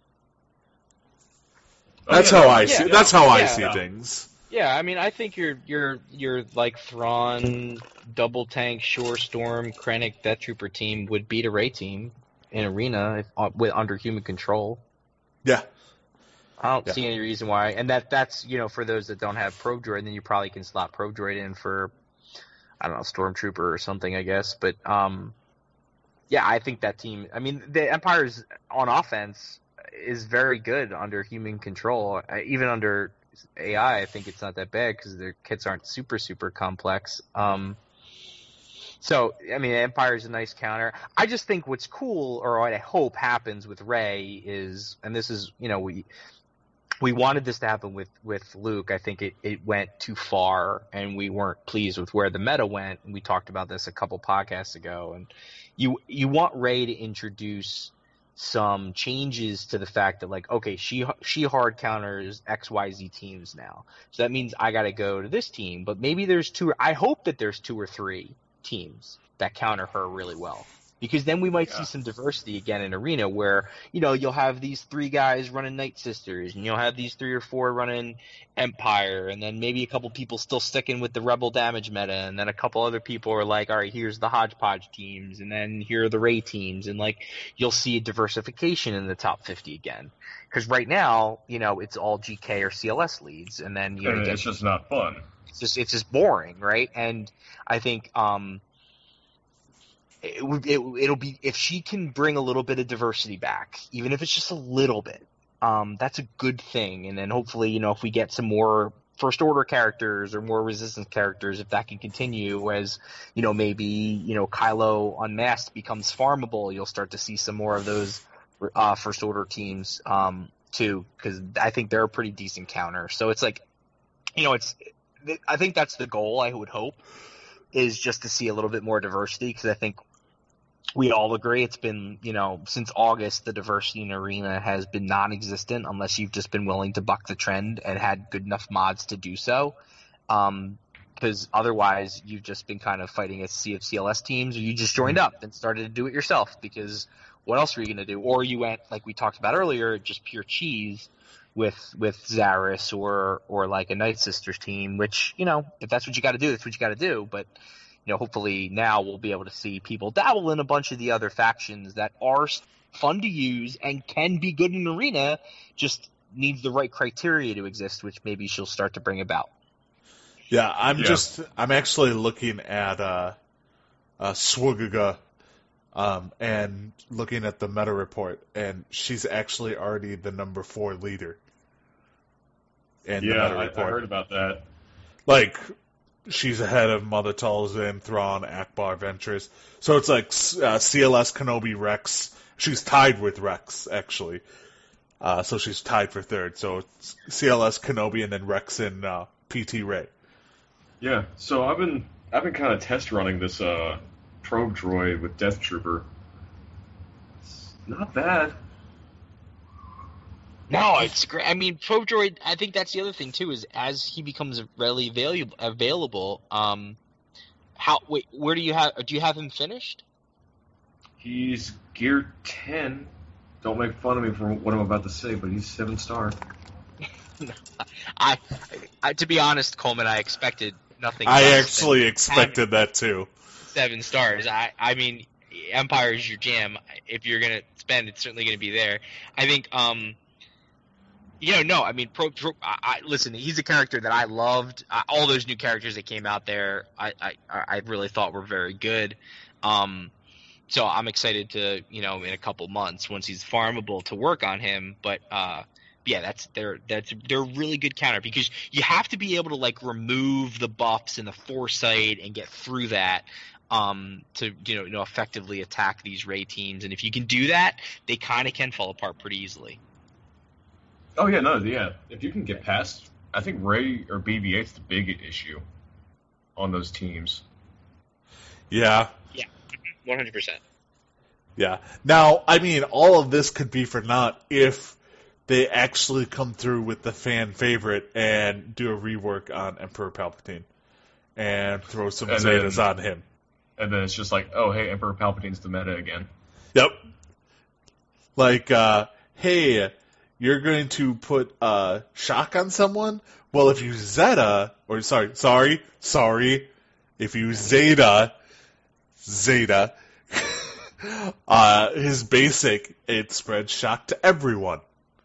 Oh, That's yeah, how no, I yeah, see. yeah. That's how I Yeah. see Yeah. things. Yeah, I mean, I think you're you're you're like Thrawn, Double Tank, Shore Storm, Krennic, Death Trooper team would beat a Ray team in Arena if, uh, with under human control. Yeah, I don't Yeah. see any reason why, and that that's you know for those that don't have Pro Droid, then you probably can slot Pro Droid in for I don't know Stormtrooper or something, I guess. But um, yeah, I think that team. I mean, the Empire's on offense is very good under human control, uh, even under A I. I think it's not that bad because their kits aren't super super complex. Um, so I mean, Empire is a nice counter. I just think what's cool, or what I hope happens with Rey is, and this is you know we. We wanted this to happen with, with Luke. I think it, it went too far, and we weren't pleased with where the meta went. And we talked about this a couple podcasts ago. And you you want Rey to introduce some changes to the fact that, like, okay, she she hard counters X Y Z teams now, so that means I got to go to this team. But maybe there's two. I hope that there's two or three teams that counter her really well. Because then we might Yeah. see some diversity again in Arena where, you know, you'll have these three guys running Night Sisters, and you'll have these three or four running Empire, and then maybe a couple people still sticking with the Rebel damage meta, and then a couple other people are like, all right, here's the hodgepodge teams, and then here are the Ray teams, and, like, you'll see a diversification in the top fifty again. Because right now, you know, it's all G K or C L S leads, and then, you know, And you it's get- just not fun. it's just it's just boring, right? And I think um, it, would- it it'll be if she can bring a little bit of diversity back, even if it's just a little bit. Um, that's a good thing, and then hopefully, you know, if we get some more first order characters or more resistance characters, if that can continue as, you know, maybe, you know, Kylo Unmasked becomes farmable, you'll start to see some more of those uh, first order teams um, too, because I think they're a pretty decent counter. So it's like, you know, it's I think that's the goal. I would hope is just to see a little bit more diversity, because I think we all agree it's been, you know, since August, the diversity in Arena has been non-existent unless you've just been willing to buck the trend and had good enough mods to do so. Um, because otherwise you've just been kind of fighting a sea of C L S teams, or you just joined up and started to do it yourself, because what else were you going to do? Or you went, like we talked about earlier, just pure cheese with with Zaris or or like a Night Sisters team, which, you know, if that's what you got to do, that's what you got to do. But you know, hopefully now we'll be able to see people dabble in a bunch of the other factions that are fun to use and can be good in Arena, just needs the right criteria to exist, which maybe she'll start to bring about. Yeah, I'm Yeah. just I'm actually looking at uh, uh, Swugaga, um, and looking at the meta report, and she's actually already the number four leader in the Yeah, meta I, I report. heard about that. Like, she's ahead of Mother Talzin, Thrawn, Akbar, Ventress. So it's like uh, C L S, Kenobi, Rex. She's tied with Rex, actually. Uh, so she's tied for third. So it's C L S, Kenobi, and then Rex and uh, P T Ray. Yeah, so I've been I've been kind of test running this uh, probe droid with Death Trooper. It's not bad. No, it's great. I mean, Probe Droid. I think that's the other thing too. Is as he becomes readily available, available. Um, how? Wait, where do you have? Do you have him finished? He's gear ten. Don't make fun of me for what I'm about to say, but he's seven star. I, I, to be honest, Coleman, I expected nothing. I less actually than expected that too. Seven stars. I, I mean, Empire is your jam. If you're gonna spend, it's certainly gonna be there. I think. Um, you know, no. I mean, Pro, Pro I, I, listen. He's a character that I loved. I, all those new characters that came out there, I, I, I really thought were very good. Um, so I'm excited to, you know, in a couple months once he's farmable to work on him. But uh, yeah, that's they're that's they're a really good counter because you have to be able to like remove the buffs and the foresight and get through that um, to you know, you know effectively attack these Rey teams. And if you can do that, they kind of can fall apart pretty easily. Oh yeah, no, yeah. If you can get past, I think Rey or B B eight's the big issue on those teams. Yeah. Yeah, one hundred percent. Yeah. Now, I mean, all of this could be for naught if they actually come through with the fan favorite and do a rework on Emperor Palpatine and throw some And Zetas then- on him. And then it's just like, oh hey, Emperor Palpatine's the meta again. Yep. Like, uh, hey, you're going to put uh, shock on someone? Well, if you Zeta, or sorry, sorry, sorry, if you Zeta, Zeta, uh, his basic, it spreads shock to everyone.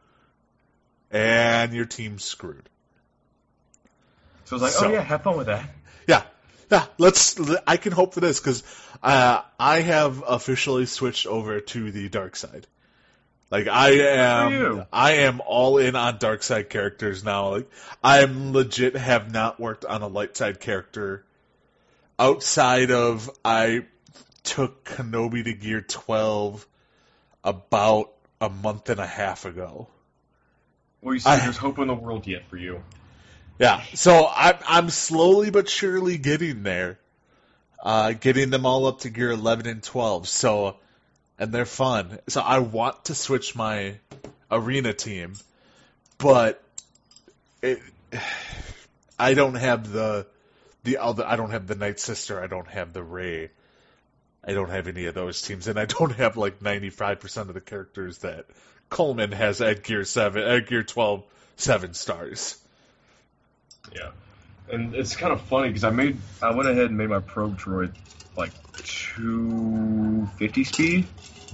And your team's screwed. So it's like, So- oh yeah, have fun with that. Yeah, yeah. Let's. I can hope for this because uh, I have officially switched over to the dark side. Like I for am, you. I am all in on dark side characters now. Like I'm legit have not worked on a light side character outside of I took Kenobi to gear twelve about a month and a half ago. Well, you see, I- there's hope in the world yet for you. Yeah, so I'm I'm slowly but surely getting there, uh, getting them all up to gear eleven and twelve. So, and they're fun. So I want to switch my arena team, but it, I don't have the the other. I don't have the Night Sister. I don't have the Rey. I don't have any of those teams, and I don't have like ninety-five percent of the characters that Coleman has at gear seven, at gear twelve, seven stars. Yeah, and it's kind of funny because I made, I went ahead and made my probe droid like two fifty speed.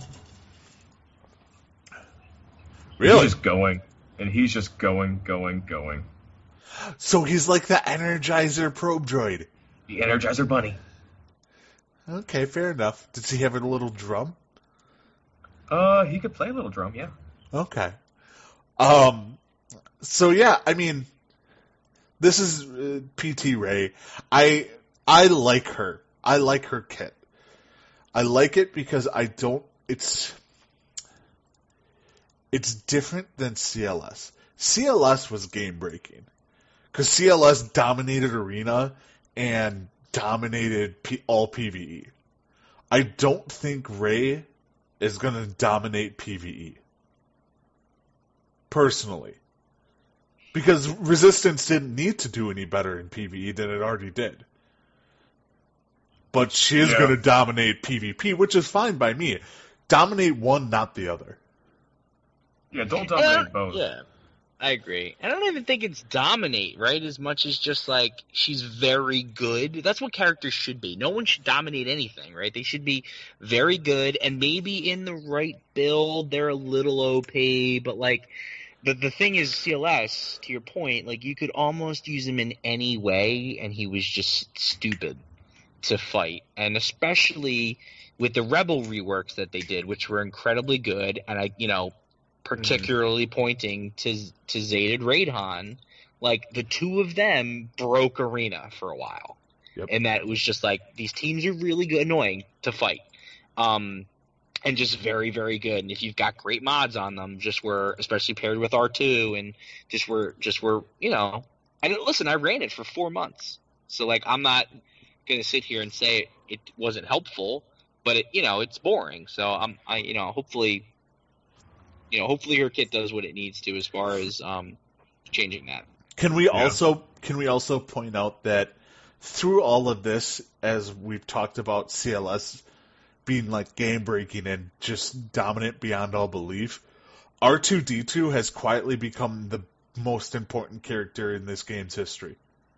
Really? He's just going, and he's just going, going, going. So he's like the Energizer probe droid. The Energizer Bunny. Okay, fair enough. Does he have a little drum? Uh, he could play a little drum, yeah. Okay. Um. So yeah, I mean, this is uh, P T Rey. I I like her. I like her kit. I like it because I don't. It's it's different than C L S. C L S was game breaking because C L S dominated arena and dominated P- all PvE. I don't think Rey is going to dominate PvE. Personally. Because Resistance didn't need to do any better in PvE than it already did. But she is Yeah. going to dominate PvP, which is fine by me. Dominate one, not the other. Yeah, don't dominate both. Yeah, I agree. I don't even think it's dominate, right? As much as just like she's very good. That's what characters should be. No one should dominate anything, right? They should be very good, and maybe in the right build they're a little O P, but like the the thing is C L S, to your point, like you could almost use him in any way and he was just stupid to fight. And especially with the Rebel reworks that they did, which were incredibly good, and I, you know, particularly mm-hmm. pointing to to Zated Raidhan, like the two of them broke arena for a while, yep. and that it was just like these teams are really good, annoying to fight, um, and just very very good. And if you've got great mods on them, just were especially paired with R two, and just were just were you know. And listen, I ran it for four months. So like I'm not gonna sit here and say it, it wasn't helpful, but it you know it's boring. So I'm I you know hopefully you know hopefully her kit does what it needs to as far as um changing that. Can we Yeah. also can we also point out that through all of this, as we've talked about C L S being like game breaking and just dominant beyond all belief, R two D two has quietly become the most important character in this game's history.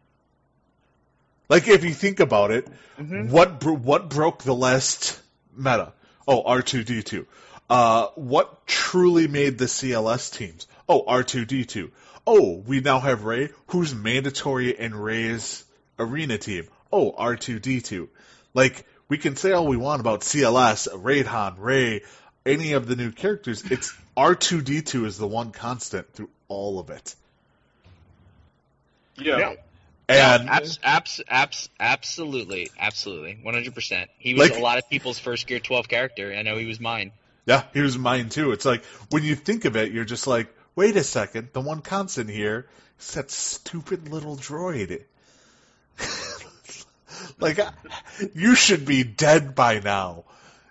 Like if you think about it, Mm-hmm. what bro- what broke the last meta? Oh, R two D two. Uh, what truly made the C L S teams? Oh, R two D two. Oh, we now have Ray, who's mandatory in Ray's arena team. Oh, R two D two. Like, we can say all we want about C L S, Raidhan, Ray, any of the new characters. It's R two D two is the one constant through all of it. Yeah. Yeah. And no, abs, abs, abs, absolutely, absolutely, one hundred percent. He was Like- a lot of people's first Gear twelve character. I know he was mine. yeah, he was mine too. It's like, when you think of it, you're just like, wait a second, the one constant here is that stupid little droid. Like, you should be dead by now.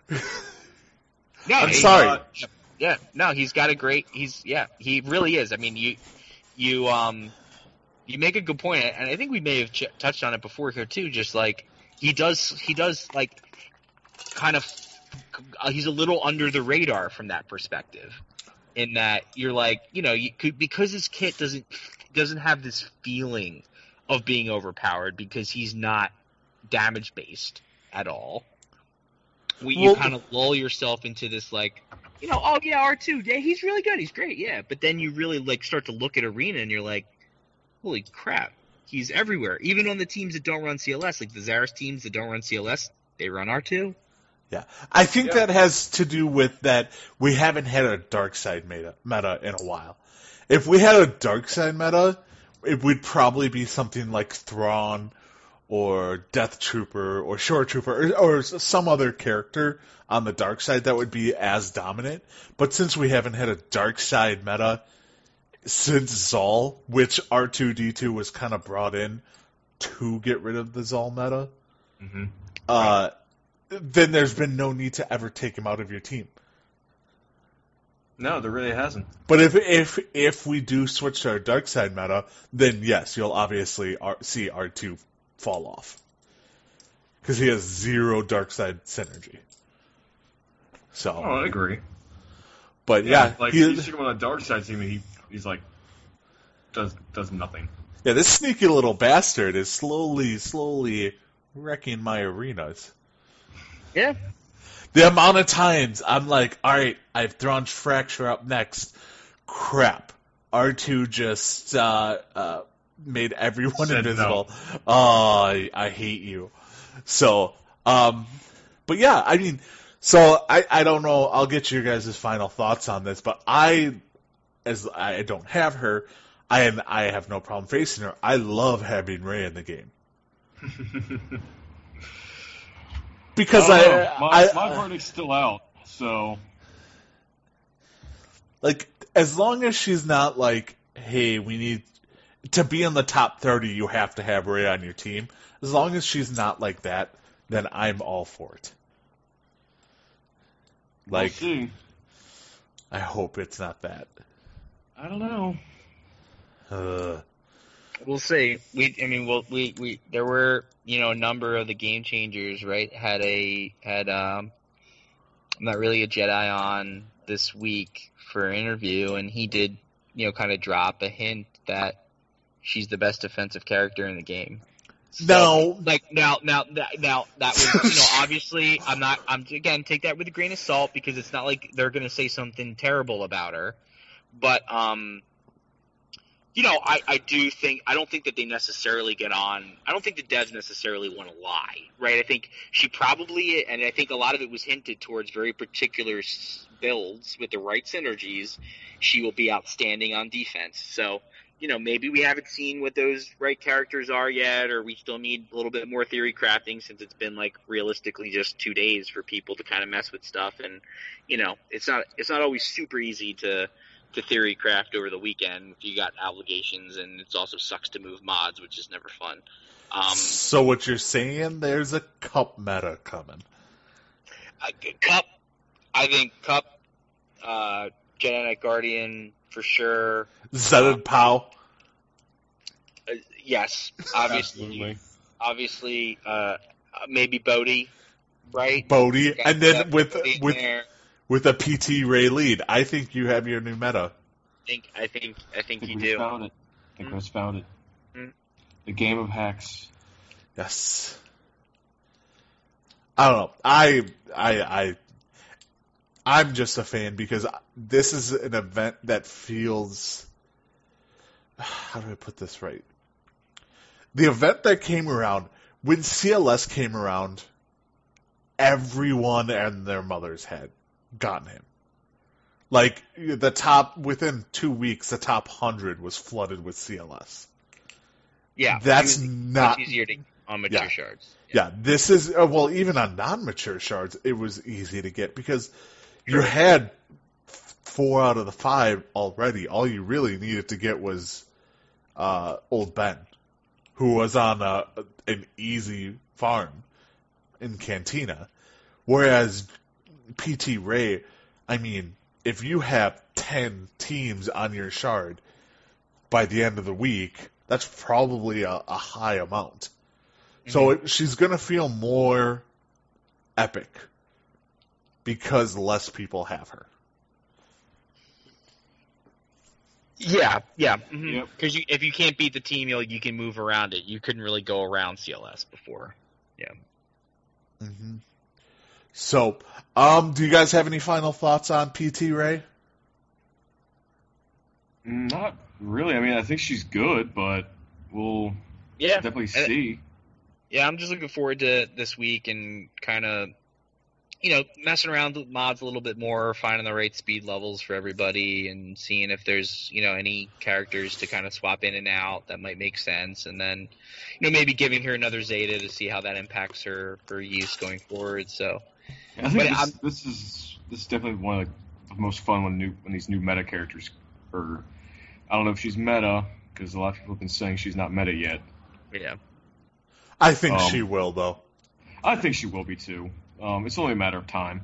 No, I'm he- sorry. Uh, Yeah, no, he's got a great. He's yeah, he really is. I mean, you, you, um, you make a good point, and I think we may have ch- touched on it before here too. Just like he does, he does like kind of. Uh, he's a little under the radar from that perspective, in that you're like, you know, you could because his kit doesn't doesn't have this feeling of being overpowered because he's not damage based at all. We, you Well- kind of lull yourself into this like, you know, oh yeah, R two, yeah, he's really good, he's great, yeah. But then you really like start to look at Arena and you're like, holy crap, he's everywhere. Even on the teams that don't run C L S, like the Zaris teams that don't run C L S, they run R two. Yeah, I think Yeah. that has to do with that we haven't had a dark side meta, meta in a while. If we had a dark side meta, it would probably be something like Thrawn or Death Trooper or Shore Trooper or, or some other character on the dark side that would be as dominant. But since we haven't had a dark side meta since Zol, which R two D two was kind of brought in to get rid of the Zol meta, Mm-hmm. uh, then there's been no need to ever take him out of your team. No, there really hasn't. But if if if we do switch to our dark side meta, then yes, you'll obviously R- see R two fall off because he has zero dark side synergy. So, Oh, I agree. but yeah, like he- you stick him on a dark side team, and he he's like does does nothing. yeah, this sneaky little bastard is slowly, slowly wrecking my arenas. Yeah. The amount of times I'm like, all right, I've thrown Fracture up next. Crap. R two just uh, uh, made everyone Said invisible. Oh, I, I hate you. So, um, but yeah, I mean, so I, I don't know. I'll get your guys' final thoughts on this, but I, as I don't have her, I am, I have no problem facing her. I love having Rey in the game. Because I, I, don't know. my, I, my verdict's still out, so like, as long as she's not like, hey, we need to be in the top thirty, you have to have Rey on your team. As long as she's not like that, then I'm all for it. we'll Like, see. I hope it's not that. I don't know. Uh, We'll see. We, I mean, we'll, we, we, there were, you know, a number of the game changers, right? Had a, had, um, I'm not really a Jedi on this week for an interview, and he did, you know, kind of drop a hint that she's the best defensive character in the game. So, No. like now, now, that, now that was, you know, obviously, I'm not, I'm again take that with a grain of salt because it's not like they're gonna say something terrible about her, but um. You know, I, I do think I don't think that they necessarily get on. I don't think the devs necessarily want to lie, right? I think she probably, and I think a lot of it was hinted towards very particular s- builds with the right synergies. She will be outstanding on defense. So, you know, maybe we haven't seen what those right characters are yet, or we still need a little bit more theory crafting since it's been like realistically just two days for people to kind of mess with stuff. And you know, it's not it's not always super easy to. to Theorycraft over the weekend. You got obligations, and it also sucks to move mods, which is never fun. Um, so what you're saying? There's a Cup meta coming. Uh, Cup, I think Cup, uh, Jedi Knight Guardian for sure. Zed and Pow. Uh, yes, obviously. Absolutely. Obviously, uh, maybe Bodhi, right? Bodhi, Got- and then got with Bodhi in with there. with a P T Ray lead, I think you have your new meta. I think I think I think I think you we do. found it. I think Mm. we found it. Mm. The game of hacks. Yes. I don't know. I I I I'm just a fan because this is an event that feels. How do I put this right? The event that came around when C L S came around, everyone and their mothers had gotten him. Like the top within two weeks, the top hundred was flooded with C L S. Yeah, That's it was not much easier to on mature Yeah. shards. Yeah, this is uh, well, even on non-mature shards, it was easy to get because you Sure. had four out of the five already. All you really needed to get was uh, Old Ben, who was on a, an easy farm in Cantina. Whereas P T Ray, I mean, if you have ten teams on your shard by the end of the week, that's probably a, a high amount. So it, she's going to feel more epic because less people have her. Yeah, yeah. Because Yep. you, if you can't beat the team, you you can move around it. You couldn't really go around C L S before. Yeah. Mm-hmm. So, um, do you guys have any final thoughts on P T Ray? Not really. I mean, I think she's good, but we'll Yeah. definitely And- see. Yeah, I'm just looking forward to this week and kind of, you know, messing around with mods a little bit more, finding the right speed levels for everybody, and seeing if there's, you know, any characters to kind of swap in and out that might make sense, and then, you know, maybe giving her another Zeta to see how that impacts her her use going forward. So I think But this, I'm- this is this is definitely one of the most fun when new when these new meta characters are. I don't know if she's meta because a lot of people have been saying she's not meta yet. yeah, I think Um, she will, though. I think she will be too. Um, it's only a matter of time.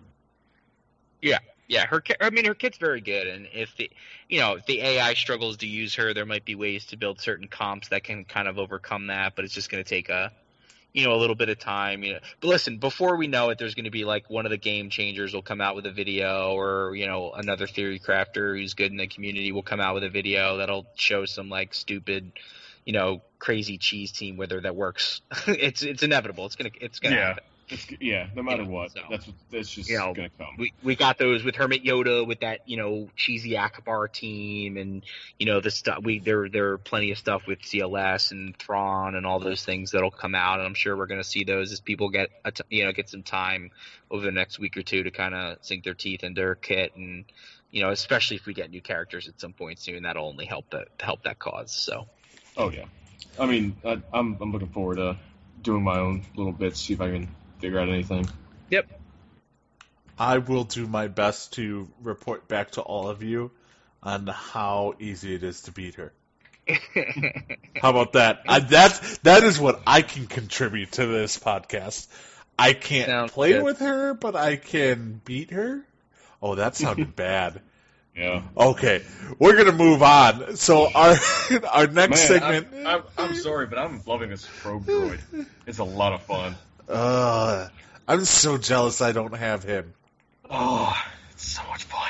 yeah, her ki- I mean her kit's very good, and if the you know if the A I struggles to use her, there might be ways to build certain comps that can kind of overcome that, but it's just going to take a you know a little bit of time. You know, but listen, before we know it, there's going to be like one of the game changers will come out with a video, or you know another theory crafter who's good in the community will come out with a video that'll show some like stupid, you know, crazy cheese team whether that works. it's it's inevitable. It's gonna it's gonna Yeah. happen. It's, yeah, no matter Yeah, what, so, that's what, that's just you know, gonna come. We we got those with Hermit Yoda with that you know cheesy Akbar team, and you know the stuff we there there are plenty of stuff with C L S and Thrawn and all those things that'll come out, and I'm sure we're going to see those as people get a t- you know get some time over the next week or two to kind of sink their teeth into their kit, and you know especially if we get new characters at some point soon, that'll only help that help that cause. So Oh yeah, I mean, I, I'm I'm looking forward to doing my own little bits, see if I can figure out anything. yep. I will do my best to report back to all of you on how easy it is to beat her. How about that? I, that's that is what I can contribute to this podcast. I can't Sounds play good. with her, but I can beat her. Oh, that sounded bad. Yeah. Okay, we're gonna move on. So our our next Man, segment. I'm, I'm, I'm sorry, but I'm loving this probe droid. It's a lot of fun. Uh, I'm so jealous I don't have him. Oh, it's so much fun.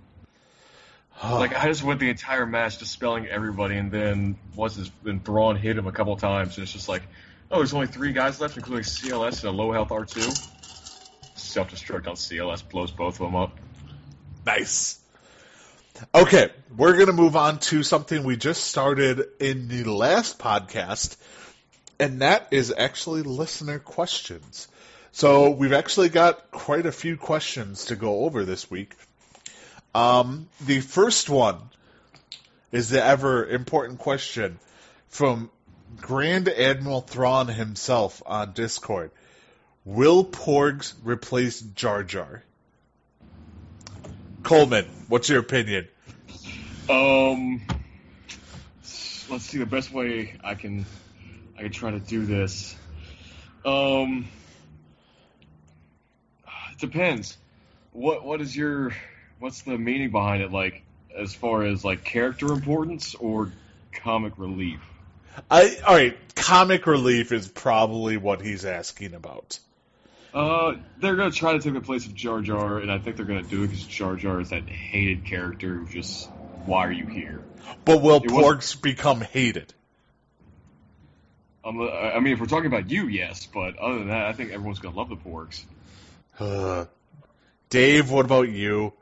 Like, I just went the entire match dispelling everybody, and then what's his, then Thrawn hit him a couple times, and it's just like, oh, there's only three guys left, including C L S and a low health R two. Self-destruct on C L S blows both of them up. Nice. Okay, we're going to move on to something we just started in the last podcast, and that is actually listener questions. So we've actually got quite a few questions to go over this week. Um, the first one is the ever important question from Grand Admiral Thrawn himself on Discord. Will Porgs replace Jar Jar? Coleman, what's your opinion? Um, let's see the best way I can I can try to do this. Um, it depends. What what is your what's the meaning behind it? Like as far as like character importance or comic relief? I all right. Comic relief is probably what he's asking about. Uh, they're gonna try to take the place of Jar Jar, and I think they're gonna do it because Jar Jar is that hated character who just, why are you here? But will It porgs wasn't- become hated? Um, I mean, if we're talking about you, yes, but other than that, I think everyone's gonna love the Porgs. Uh, Dave, what about you?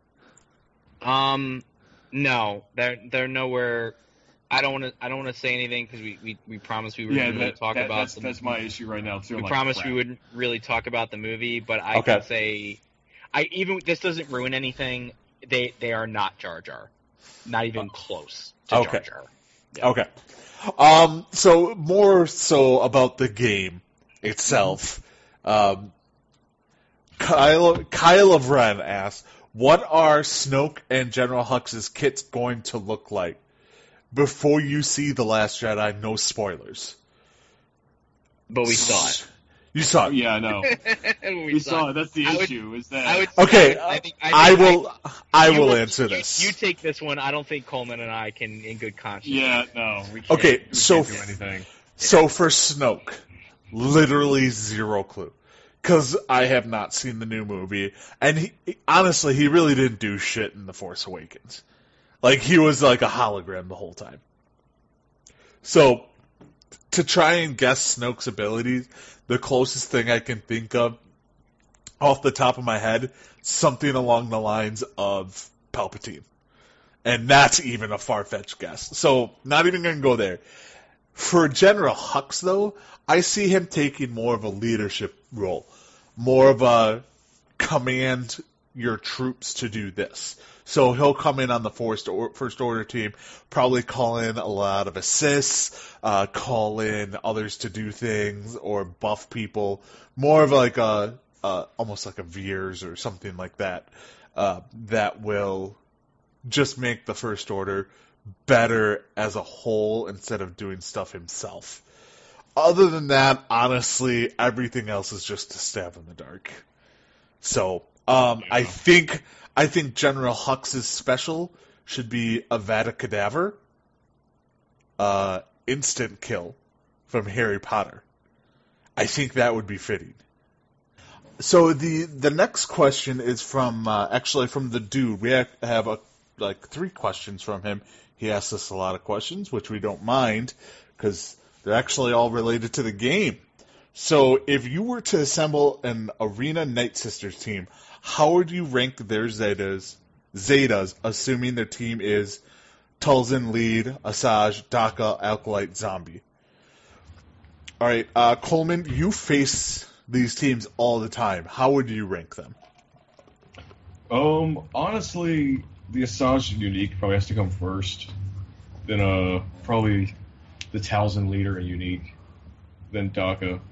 Um, no, they're they're nowhere. I don't want to. I don't want to say anything because we, we, we promised we were Yeah, going to that, talk that- about that's, the. that's my issue right now too. we I'm like, promised crap. we wouldn't really talk about the movie, but I Okay. can say, I even this doesn't ruin anything. They they are not Jar Jar, not even close to Okay. Jar Jar. Yeah. Okay. Um, so more so about the game itself. Um, Kyle, Kyle of Ren asks, what are Snoke and General Hux's kits going to look like? Before you see The Last Jedi, no spoilers. But we saw it. You saw it. Yeah, I know. we, we saw it. That's the I would- issue. Is that I would, Okay, I, think, I, I think will. I you will answer you- this. You, take this one. I don't think Coleman and I can, in good conscience. Yeah, no, we can't. Okay, we so- can't do anything. So for Snoke, literally zero clue. Because I have not seen the new movie. And he, honestly, he really didn't do shit in The Force Awakens. Like, he was like a hologram the whole time. So, to try and guess Snoke's abilities, the closest thing I can think of, off the top of my head, something along the lines of Palpatine. And that's even a far-fetched guess. So, not even going to go there. For General Hux, though, I see him taking more of a leadership role. More of a command your troops to do this. So he'll come in on the First Order team, probably call in a lot of assists, uh, call in others to do things, or buff people. More of like a, uh, almost like a Veers or something like that, uh, that will just make the First Order better as a whole instead of doing stuff himself. Other than that, honestly, everything else is just a stab in the dark. So, um, I think I think General Hux's special should be Avada Kedavra, uh, instant kill from Harry Potter. I think that would be fitting. So the the next question is from uh, actually from the dude. We have, have a, like three questions from him. He asks us a lot of questions, which we don't mind because they're actually all related to the game. So if you were to assemble an Arena Night Sisters team, how would you rank their Zetas, Zetas, assuming their team is Tulzin, Lead, Asajj, Daka, Acolyte, Zombie? All right, uh, Coleman, you face these teams all the time. How would you rank them? Um, honestly, the Asajj Unique probably has to come first. Then, uh, probably the Talzin Leader and Unique. Then Daka.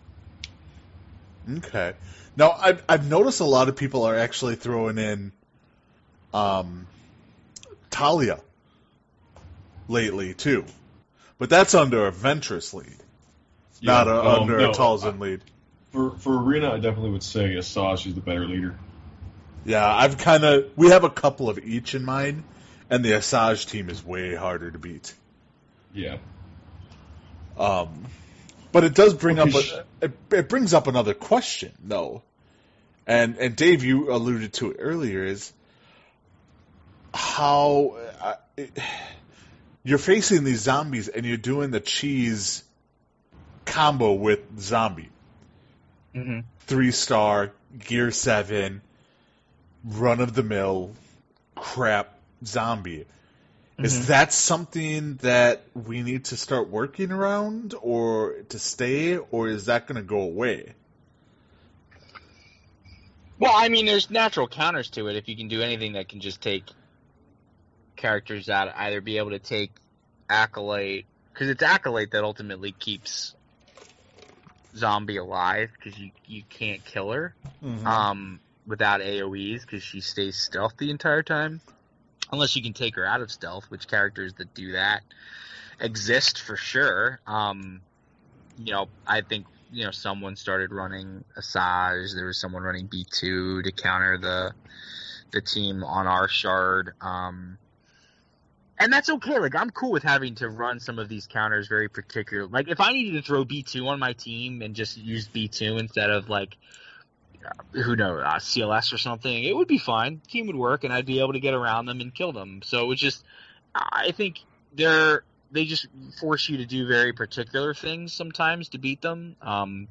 Okay. Now, I've, I've noticed a lot of people are actually throwing in um, Talia lately, too. But that's under a Ventress lead, not a, um, under no, a Talzin lead. For for Arena, I definitely would say Asajj is the better leader. Yeah, I've kind of... We have a couple of each in mind, and the Asajj team is way harder to beat. Yeah. Um, but it does bring Okay, up sh- a, it, it brings up another question, though. And and Dave, you alluded to it earlier, is how uh, it, you're facing these zombies and you're doing the cheese combo with zombie. Mm-hmm. Three star, gear seven, run of the mill, crap zombie. Is Mhm. that something that we need to start working around or to stay, or is that going to go away? Well, I mean, there's natural counters to it. If you can do anything that can just take characters out, either be able to take Acolyte, because it's Acolyte that ultimately keeps Zombie alive, because you, you can't kill her Mm-hmm. um, without A O Es, because she stays stealth the entire time. unless you can take her out of stealth, which characters that do that exist for sure. Um, you know, I think, you know, someone started running Asajj. There was someone running B two to counter the the team on our shard. Um, and that's okay. Like, I'm cool with having to run some of these counters very particular. Like, if I needed to throw B two on my team and just use B two instead of, like, who knows, uh, C L S or something, it would be fine. Team would work, and I'd be able to get around them and kill them. So it was just, I think they're they just force you to do very particular things sometimes to beat them. Um,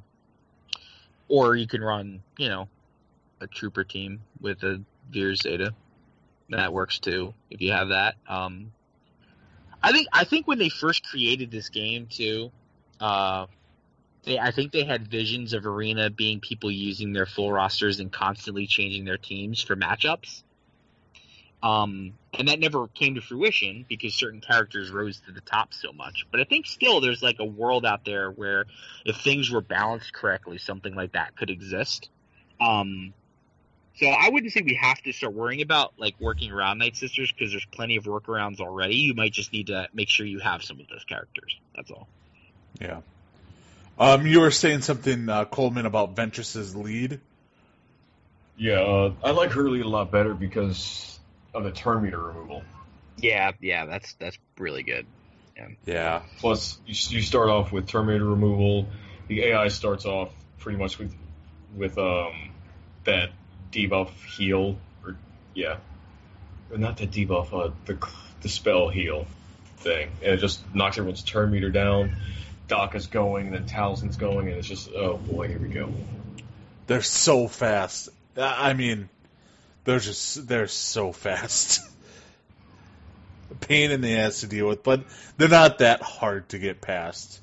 or you can run, you know, a trooper team with a Veer Zeta. That works too if you have that. Um, I think I think when they first created this game too, uh, they I think they had visions of Arena being people using their full rosters and constantly changing their teams for matchups. Um, and that never came to fruition because certain characters rose to the top so much. But I think still there's like a world out there where if things were balanced correctly, something like that could exist. Um, so I wouldn't say we have to start worrying about like working around Night Sisters because there's plenty of workarounds already. You might just need to make sure you have some of those characters. That's all. Yeah. Um, you were saying something, uh, Coleman, about Ventress's lead. Yeah, uh, I like her lead a lot better because of the turn meter removal. Yeah, yeah, that's that's really good. Yeah. Yeah. Plus, you, you start off with turn meter removal. The A I starts off pretty much with with um that debuff heal, or yeah, or not that debuff, uh, the the spell heal thing, and it just knocks everyone's turn meter down. Doc is going, and then Talisman's going, and it's just, oh boy, here we go. They're so fast. I mean, they're just, they're so fast. Pain in the ass to deal with, but they're not that hard to get past.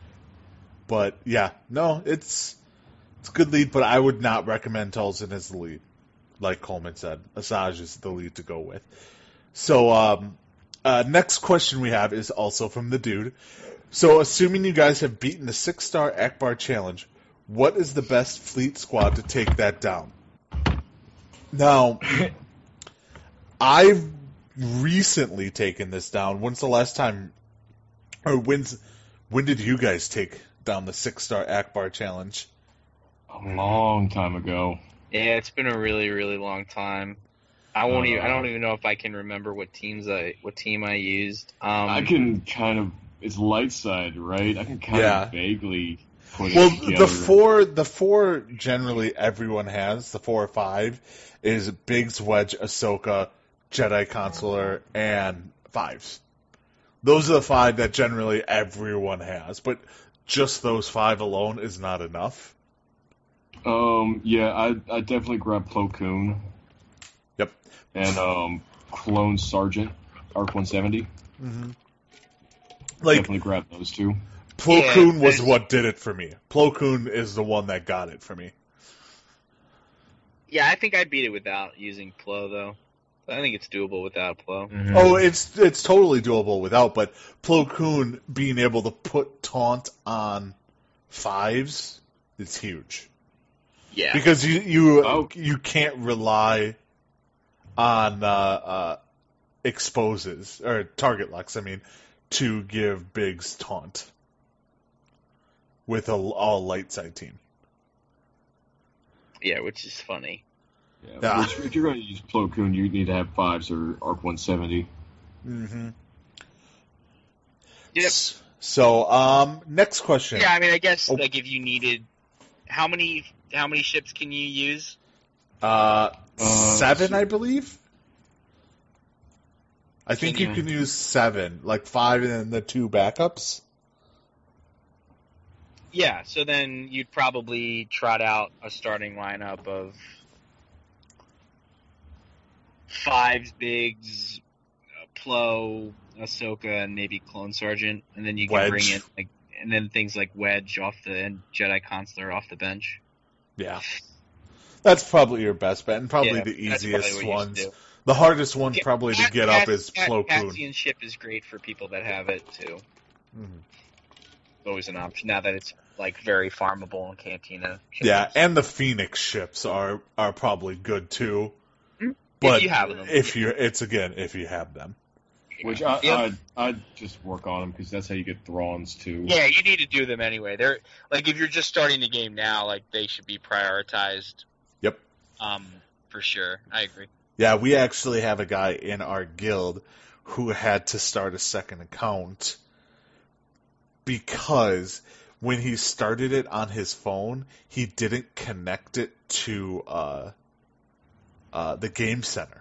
But, yeah, no, it's it's a good lead, but I would not recommend Tolson as the lead. Like Coleman said, Asajj is the lead to go with. So, um, uh, next question we have is also from the dude. So, assuming you guys have beaten the six-star Akbar challenge, what is the best fleet squad to take that down? Now, I've recently taken this down. When's the last time, or when's, when did you guys take down the six-star Akbar challenge? A long time ago. Yeah, it's been a really, really long time. I won't Uh, even. I don't even know if I can remember what teams I, what team I used. Um, I can kind of, it's light side, right? I can kind Yeah. of vaguely put Well, it together. the four, the four generally everyone has, the four or five, is Biggs, Wedge, Ahsoka, Jedi Consular, and Fives. Those are the five that generally everyone has, but just those five alone is not enough. Um, yeah, I I definitely grabbed Plo Koon. Yep. And um, Clone Sergeant, Arc one seventy. Mm-hmm. Like, Definitely grabbed those two. Plo Yeah, Koon was there's- what did it for me. Plo Koon is the one that got it for me. yeah, I think I beat it without using Plo though. I think it's doable without Plo. Mm-hmm. Oh, it's it's totally doable without, but Plo Koon being able to put taunt on fives is huge. Yeah. Because you you Oh. you can't rely on uh, uh, exposes or target locks. I mean, to give Biggs taunt with a all light side team. Yeah, which is funny. Yeah, Yeah. Which, if you're going to use Plo Koon, you need to have fives or Arc one seventy. Mm-hmm. Yep. So, um, next question. Yeah, I mean, I guess Oh. like if you needed, how many how many ships can you use? Uh, Uh, seven, so- I believe. I think Can you you- can use seven, like five and then the two backups. Yeah, so then you'd probably trot out a starting lineup of Fives, Biggs, uh, Plo, Ahsoka, and maybe Clone Sergeant, and then you can Wedge. bring in like, and then things like Wedge off the and Jedi Consular off the bench. Yeah. That's probably your best bet, and probably Yeah, the that's probably easiest what you should ones. do. The hardest one Yeah, probably to Cass- get up Cass- is Cass- Plo Koon. Cassian ship is great for people that have it too. Mhm. Always an option now that it's like very farmable in Cantina. Yeah, and the Phoenix ships are are probably good too. Hmm. But if you have them. if you, it's again if you have them. Which I, Yep. I'd, I'd just work on them because that's how you get Thrawns too. Yeah, you need to do them anyway. They're like if you're just starting the game now, like they should be prioritized. Yep. Um, for sure, I agree. Yeah, we actually have a guy in our guild who had to start a second account because when he started it on his phone, he didn't connect it to uh, uh, the game center.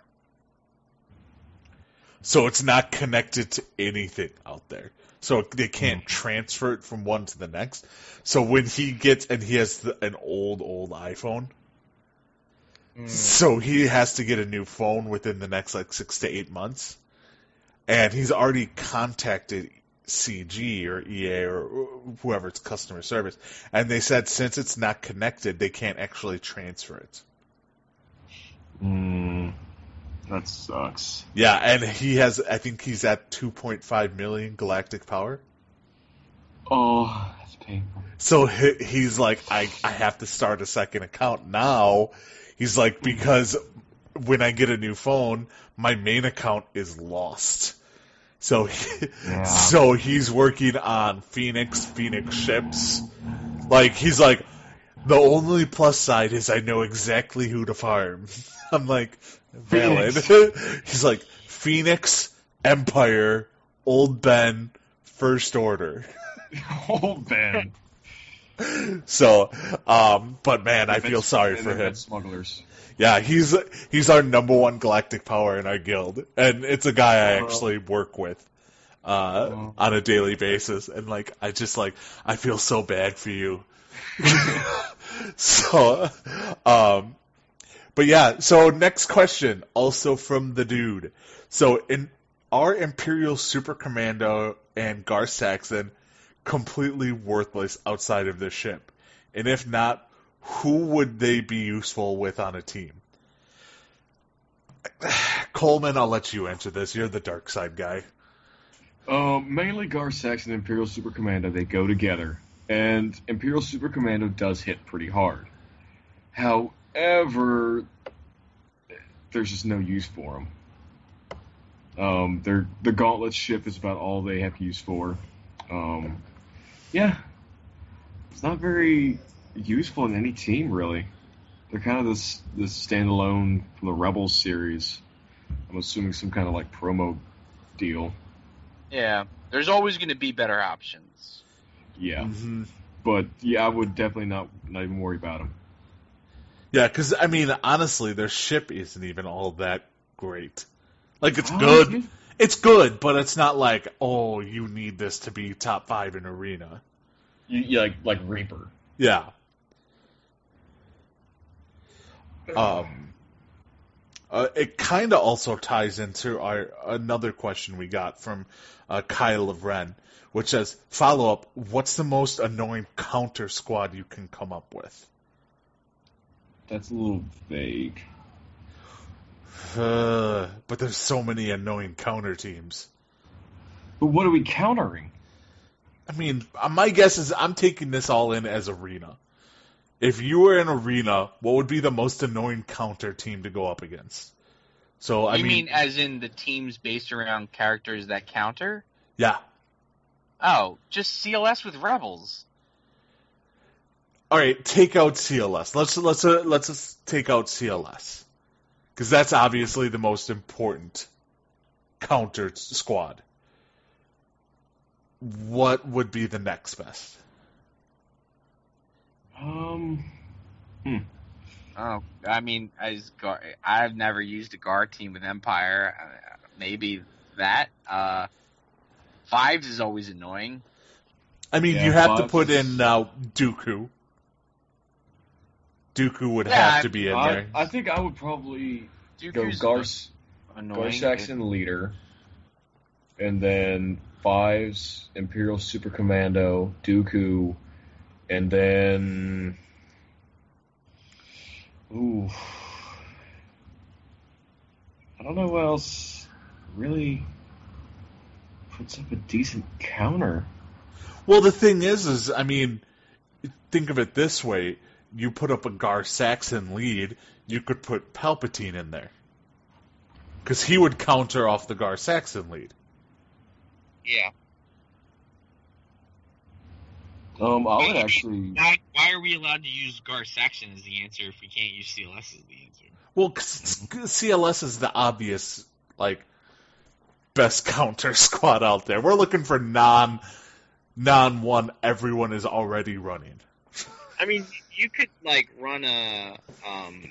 So it's not connected to anything out there. So they can't transfer it from one to the next. So when he gets, and he has the, an old, old iPhone, Mm. so he has to get a new phone within the next like six to eight months. And he's already contacted C G or E A or whoever's customer service. And they said since it's not connected, they can't actually transfer it. Mm, that sucks. Yeah, and he has, I think he's at two point five million galactic power. Oh, that's painful. So he, he's like, I, I have to start a second account now. He's like, because when I get a new phone, my main account is lost. So, he, Yeah. so he's working on Phoenix, Phoenix ships. Like, he's like, the only plus side is I know exactly who to farm. I'm like, valid. He's like, Phoenix, Empire, Old Ben, First Order. Oh, Ben. So, um, but man, I feel Event- sorry and for him. event Smugglers. Yeah, he's he's our number one galactic power in our guild, and it's a guy I Oh. actually work with uh, Oh. on a daily basis. And like, I just like, I feel so bad for you. So, um, but yeah. So next question, also from the dude. So in our Imperial Super Commando and Gar Saxon completely worthless outside of this ship? And if not, who would they be useful with on a team? Coleman, I'll let you answer this. You're the dark side guy. Um, mainly Gar Saxon and Imperial Super Commando, they go together. And Imperial Super Commando does hit pretty hard. However, there's just no use for them. Um, their the Gauntlet ship is about all they have use for. Um, yeah, it's not very useful in any team really. They're kind of this this standalone from the Rebels series. I'm assuming some kind of like promo deal. Yeah, there's always going to be better options. Yeah, Mm-hmm. but yeah, I would definitely not not even worry about them. Yeah, because, I mean, honestly, their ship isn't even all that great. Like, it's Oh, good. yeah. It's good, but it's not like, oh, you need this to be top five in Arena. You, you like like Reaper. Yeah. Um, uh, it kind of also ties into our another question we got from uh, Kyle of Ren, which says, follow up, what's the most annoying counter squad you can come up with? That's a little vague. Uh, but there's so many annoying counter teams. But what are we countering? I mean, uh, my guess is I'm taking this all in as Arena. If you were in Arena, what would be the most annoying counter team to go up against? So, I you mean, mean as in the teams based around characters that counter? yeah. Oh, just C L S with Rebels. All right, take out C L S. Let's let's uh, let's just take out C L S because that's obviously the most important counter squad. What would be the next best? Um, Oh, I mean, as Gar, I've never used a guard team with Empire. Uh, maybe that. Uh, Fives is always annoying. I mean, Yeah, you have to Fox put is- in uh, Dooku. Dooku would Yeah, have to be in I, there. I think I would probably go Dooku's Gar, annoying. Gar Saxon leader, and then Fives, Imperial Super Commando, Dooku, and then ooh, I don't know what else really puts up a decent counter. Well, the thing is, is I mean, think of it this way: you put up a Gar Saxon lead, you could put Palpatine in there. because he would counter off the Gar Saxon lead. Yeah. Um, I would Why- actually. Why, why are we allowed to use Gar Saxon as the answer if we can't use C L S as the answer? Well, 'cause C L S is the obvious, like, best counter squad out there. We're looking for non, non one everyone is already running. I mean, you could like run a. Um,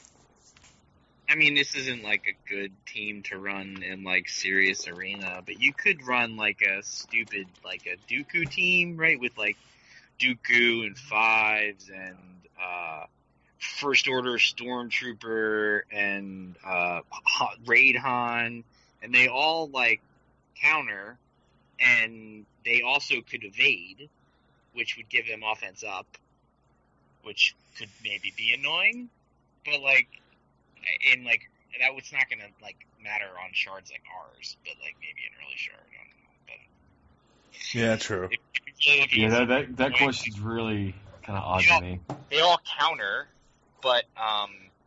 I mean, this isn't like a good team to run in like serious arena, but you could run like a stupid like a Dooku team, right? With like Dooku and fives and uh, First Order Stormtrooper and uh, Raid Han, and they all like counter, and they also could evade, which would give them offense up, which could maybe be annoying, but like, in like that was not gonna like matter on shards like ours, but like maybe an early shard. I don't know, but Yeah, true. if you're looking Yeah, at that something that, that like- question's really kind of odd Yeah. to me. they all counter, but um,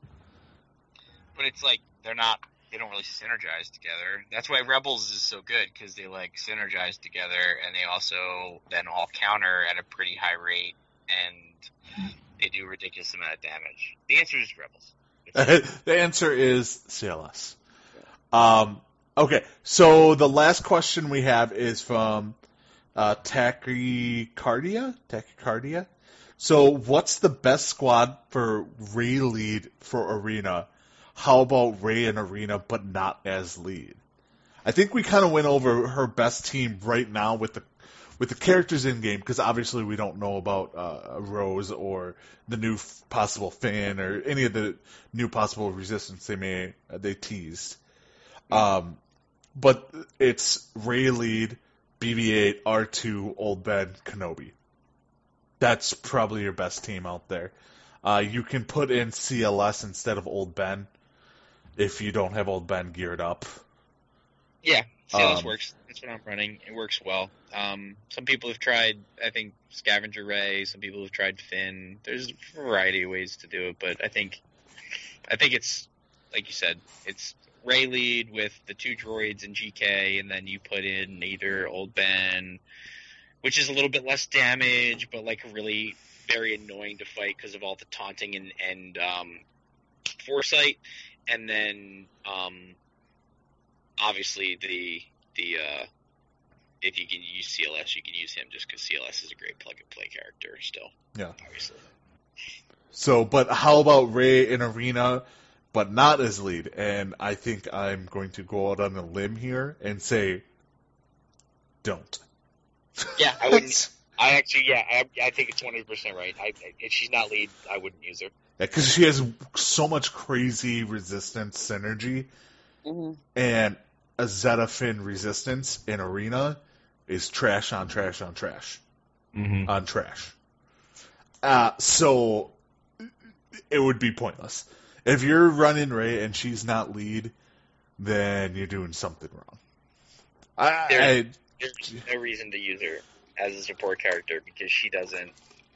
but it's like they're not. They don't really synergize together. That's why Rebels is so good, because they like synergize together, and they also then all counter at a pretty high rate, and they do a ridiculous amount of damage. The answer is Rebels. It's- The answer is C L S. Um, okay, so the last question we have is from uh, Tachycardia. Tachycardia. So, what's the best squad for Ray lead for Arena? How about Ray in Arena, but not as lead? I think we kind of went over her best team right now with the with the characters in game, because obviously we don't know about uh, Rose or the new f- possible Finn or any of the new possible resistance they may uh, they teased. Um, but it's Ray lead, B B eight, R two, Old Ben, Kenobi. That's probably your best team out there. Uh, you can put in C L S instead of Old Ben if you don't have Old Ben geared up. Yeah, C L S Um, works. That's what I'm running. It works well. Um, some people have tried, I think, Scavenger Ray. Some people have tried Finn. There's a variety of ways to do it, but I think, I think it's like you said, it's Ray lead with the two droids and G K, and then you put in either Old Ben, which is a little bit less damage, but like really very annoying to fight because of all the taunting and and um, foresight, and then um, obviously the the uh, if you can use C L S, you can use him just because C L S is a great plug and play character still. Yeah. Obviously. So, but how about Ray in Arena, but not as lead? And I think I'm going to go out on a limb here and say, don't. Yeah, I wouldn't. I actually, yeah, I, I think it's one hundred percent right. I, if she's not lead, I wouldn't use her. Because she has so much crazy resistance synergy, Mm-hmm. and a Zeta Finn resistance in Arena is trash on trash on trash Mm-hmm. on trash. Uh, so it would be pointless. If you're running Ray and she's not lead, then you're doing something wrong. I, I There's no reason to use her as a support character because she doesn't.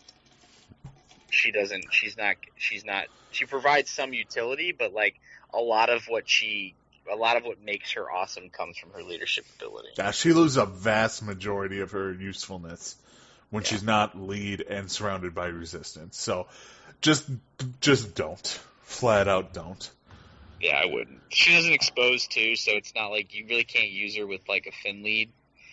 She doesn't. She's not. She's not. She provides some utility, but like a lot of what she, a lot of what makes her awesome comes from her leadership ability. Yeah, she loses a vast majority of her usefulness when Yeah. she's not lead and surrounded by resistance. So just just don't. Flat out don't. Yeah, I wouldn't. She doesn't expose too, so it's not like you really can't use her with like a Finn lead.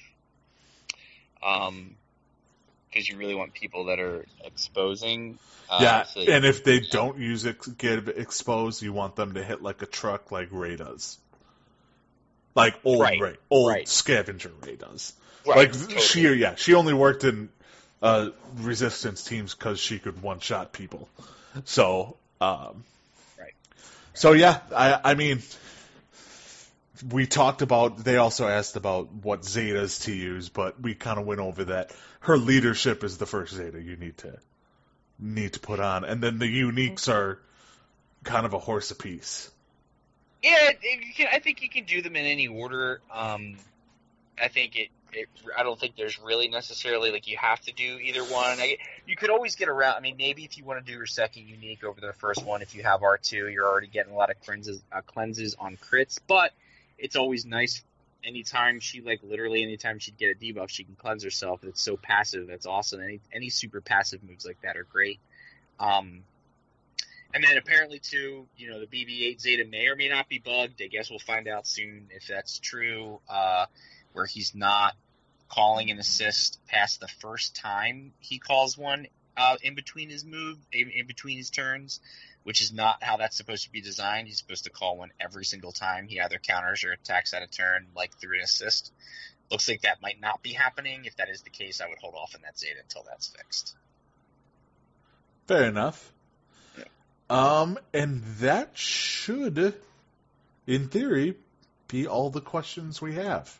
Um, because you really want people that are exposing. Uh, yeah, so that- and if they don't use it, get exposed, you want them to hit like a truck like Ray does. Like old Right, Ray. Old right. Scavenger Ray does. right, like totally. she, yeah, she only worked in uh, resistance teams because she could one-shot people. So, um, Right. So yeah, I, I mean, we talked about. They also asked about what Zetas to use, but we kind of went over that. Her leadership is the first Zeta you need to need to put on, and then the uniques are kind of a horse apiece. Yeah, it, you can, I think you can do them in any order. Um, I think it it, I don't think there's really necessarily like you have to do either one. I, you could always get around. I mean, maybe if you want to do your second unique over the first one, if you have R two, you're already getting a lot of cleanses, uh, cleanses on crits. But it's always nice. Anytime she like literally anytime she'd get a debuff, she can cleanse herself. It's so passive. That's awesome. Any any super passive moves like that are great. Um, and then apparently too, you know, the B B eight Zeta may or may not be bugged. I guess we'll find out soon if that's true. Uh, where he's not calling an assist past the first time he calls one uh, in between his move, in, in between his turns, which is not how that's supposed to be designed. He's supposed to call one every single time he either counters or attacks out of turn, like through an assist. Looks like that might not be happening. If that is the case, I would hold off on that Zeta until that's fixed. Fair enough. Yeah. Um, and that should, in theory, be all the questions we have.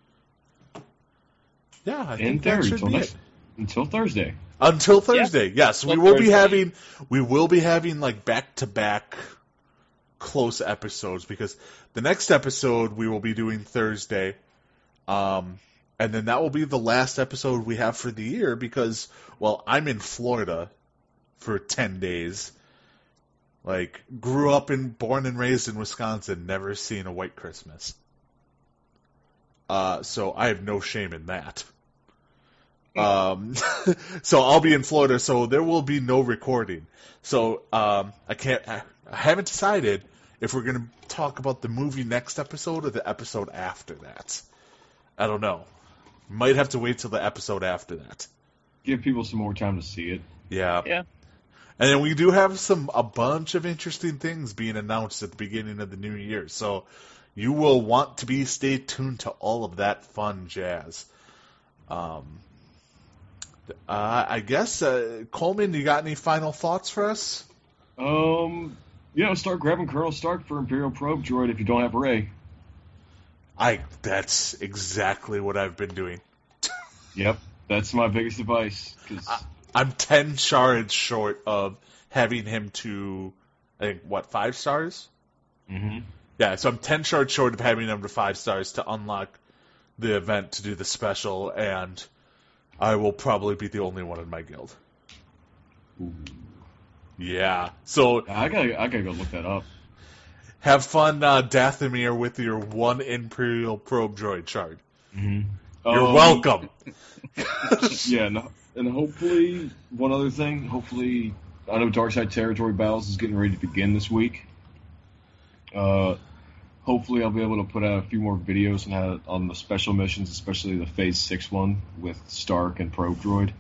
Yeah, I In think theory, that should until, be next, it. until Thursday. Until Thursday, yeah. yes, we Until will be Thursday. having we will be having like back to back close episodes because the next episode we will be doing Thursday, um, and then that will be the last episode we have for the year because well, I'm in Florida for ten days. Like, grew up and born and raised in Wisconsin, never seen a white Christmas. Uh, so I have no shame in that. Um, so I'll be in Florida, so there will be no recording. So um, I can't. I, I haven't decided if we're going to talk about the movie next episode or the episode after that. I don't know. Might have to wait till the episode after that. Give people some more time to see it. Yeah. Yeah. And then we do have some a bunch of interesting things being announced at the beginning of the new year. So you will want to be stay tuned to all of that fun jazz. Um, uh, I guess uh, Coleman, you got any final thoughts for us? Um, you know, start grabbing Colonel Stark for Imperial Probe Droid if you don't have Rey. I that's exactly what I've been doing. Yep, that's my biggest advice. 'Cause I, I'm ten shards short of having him to, I think, what, five stars? mm-hmm. Yeah, so I'm ten shards short of having him to five stars to unlock the event to do the special, and I will probably be the only one in my guild. Ooh. Yeah, so I gotta, I gotta go look that up. have fun, uh, Dathomir, with your one Imperial Probe Droid shard. Mm-hmm. You're Um, welcome. Yeah, and, and hopefully, one other thing, hopefully, I know Darkside Territory Battles is getting ready to begin this week. Uh, hopefully I'll be able to put out a few more videos on, how, on the special missions, especially the Phase six one with Stark and Probe Droid.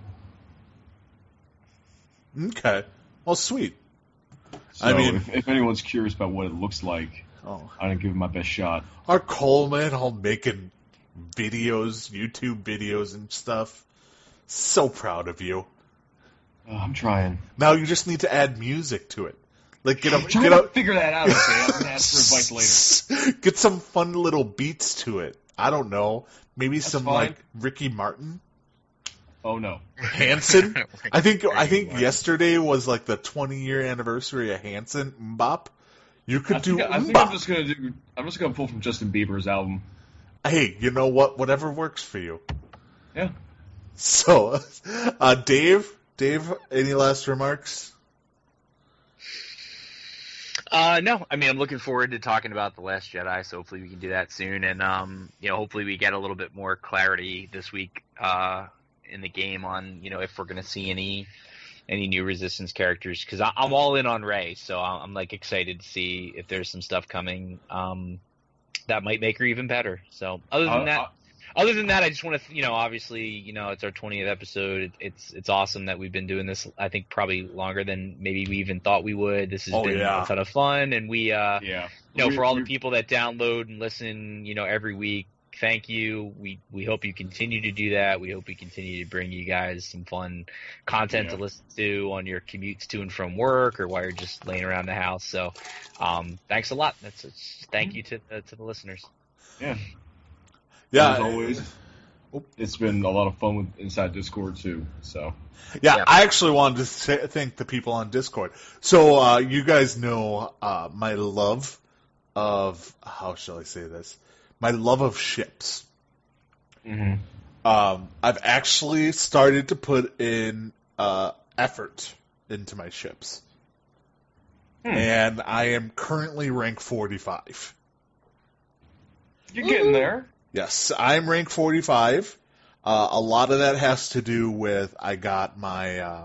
Okay. Well, sweet. So I mean- if, if anyone's curious about what it looks like, Oh, I'm going to give it my best shot. our Coleman all making videos, YouTube videos and stuff. So proud of you. Uh, I'm trying. Now you just need to add music to it. Like get I'm a trying get to a figure that out, okay? I'm going to ask for advice later. Get some fun little beats to it. I don't know. Maybe That's some fine. like Ricky Martin, Oh, no. Hanson. I think I think Martin. yesterday was like the twenty year anniversary of Hanson Mbop. You could I do think, I think I'm Mbop. just going to do, I'm just going to pull from Justin Bieber's album. Hey, you know what? Whatever works for you. Yeah. So, uh, Dave, Dave, any last remarks? Uh, no, I mean, I'm looking forward to talking about The Last Jedi, so hopefully we can do that soon. And, um, you know, hopefully we get a little bit more clarity this week, uh, in the game on, you know, if we're going to see any, any new Resistance characters. Cause I, I'm all in on Rey, so I'm, I'm like excited to see if there's some stuff coming, um, that might make her even better. So other than Uh, that, uh, Other than that, I just want to, you know, obviously, you know, it's our twentieth episode. It, it's it's awesome that we've been doing this. I think probably longer than maybe we even thought we would. This has Oh, been yeah. a ton of fun, and we, uh, yeah. you know, We- for all we- the people that download and listen, you know, every week, thank you. We we hope you continue to do that. We hope we continue to bring you guys some fun content Yeah. to listen to on your commutes to and from work or while you're just laying around the house. So, um, thanks a lot. That's it's, thank you to uh, to the listeners. Yeah. Yeah, As always, it's been a lot of fun with Inside Discord, too. So, Yeah, Yeah. I actually wanted to say, thank the people on Discord. So, uh, you guys know uh, my love of, how shall I say this? My love of ships. Mm-hmm. Um, I've actually started to put in uh, effort into my ships. Hmm. And I am currently rank forty-five. You're getting there. Yes, I'm rank forty-five. Uh, a lot of that has to do with I got my, uh,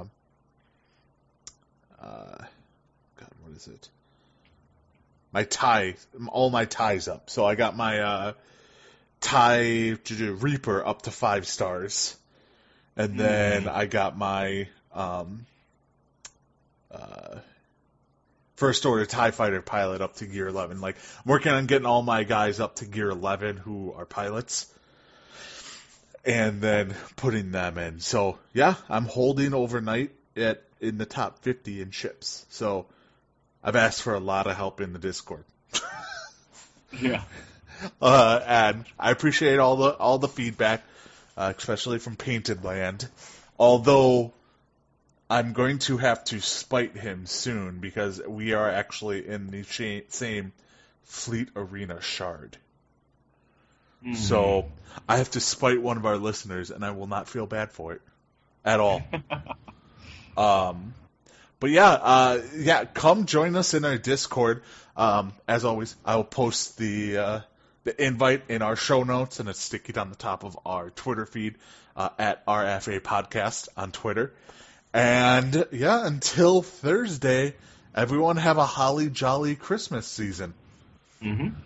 uh, God, what is it? My tie, all my ties up. So I got my uh, tie Reaper up to five stars, and then Mm. I got my um, uh, First Order TIE Fighter pilot up to gear eleven. Like, I'm working on getting all my guys up to gear eleven who are pilots, and then putting them in. So, yeah, I'm holding overnight at in the top fifty in ships. So, I've asked for a lot of help in the Discord. Yeah. Uh, and I appreciate all the all the feedback, uh, especially from Painted Land. Although I'm going to have to spite him soon because we are actually in the sh- same Fleet Arena shard. Mm. So I have to spite one of our listeners, and I will not feel bad for it at all. um, but yeah, uh, yeah, come join us in our Discord. Um, as always, I will post the uh, the invite in our show notes, and it's sticky on the top of our Twitter feed uh, at R F A Podcast on Twitter. And yeah, until Thursday, everyone have a holly jolly Christmas season. Mm-hmm.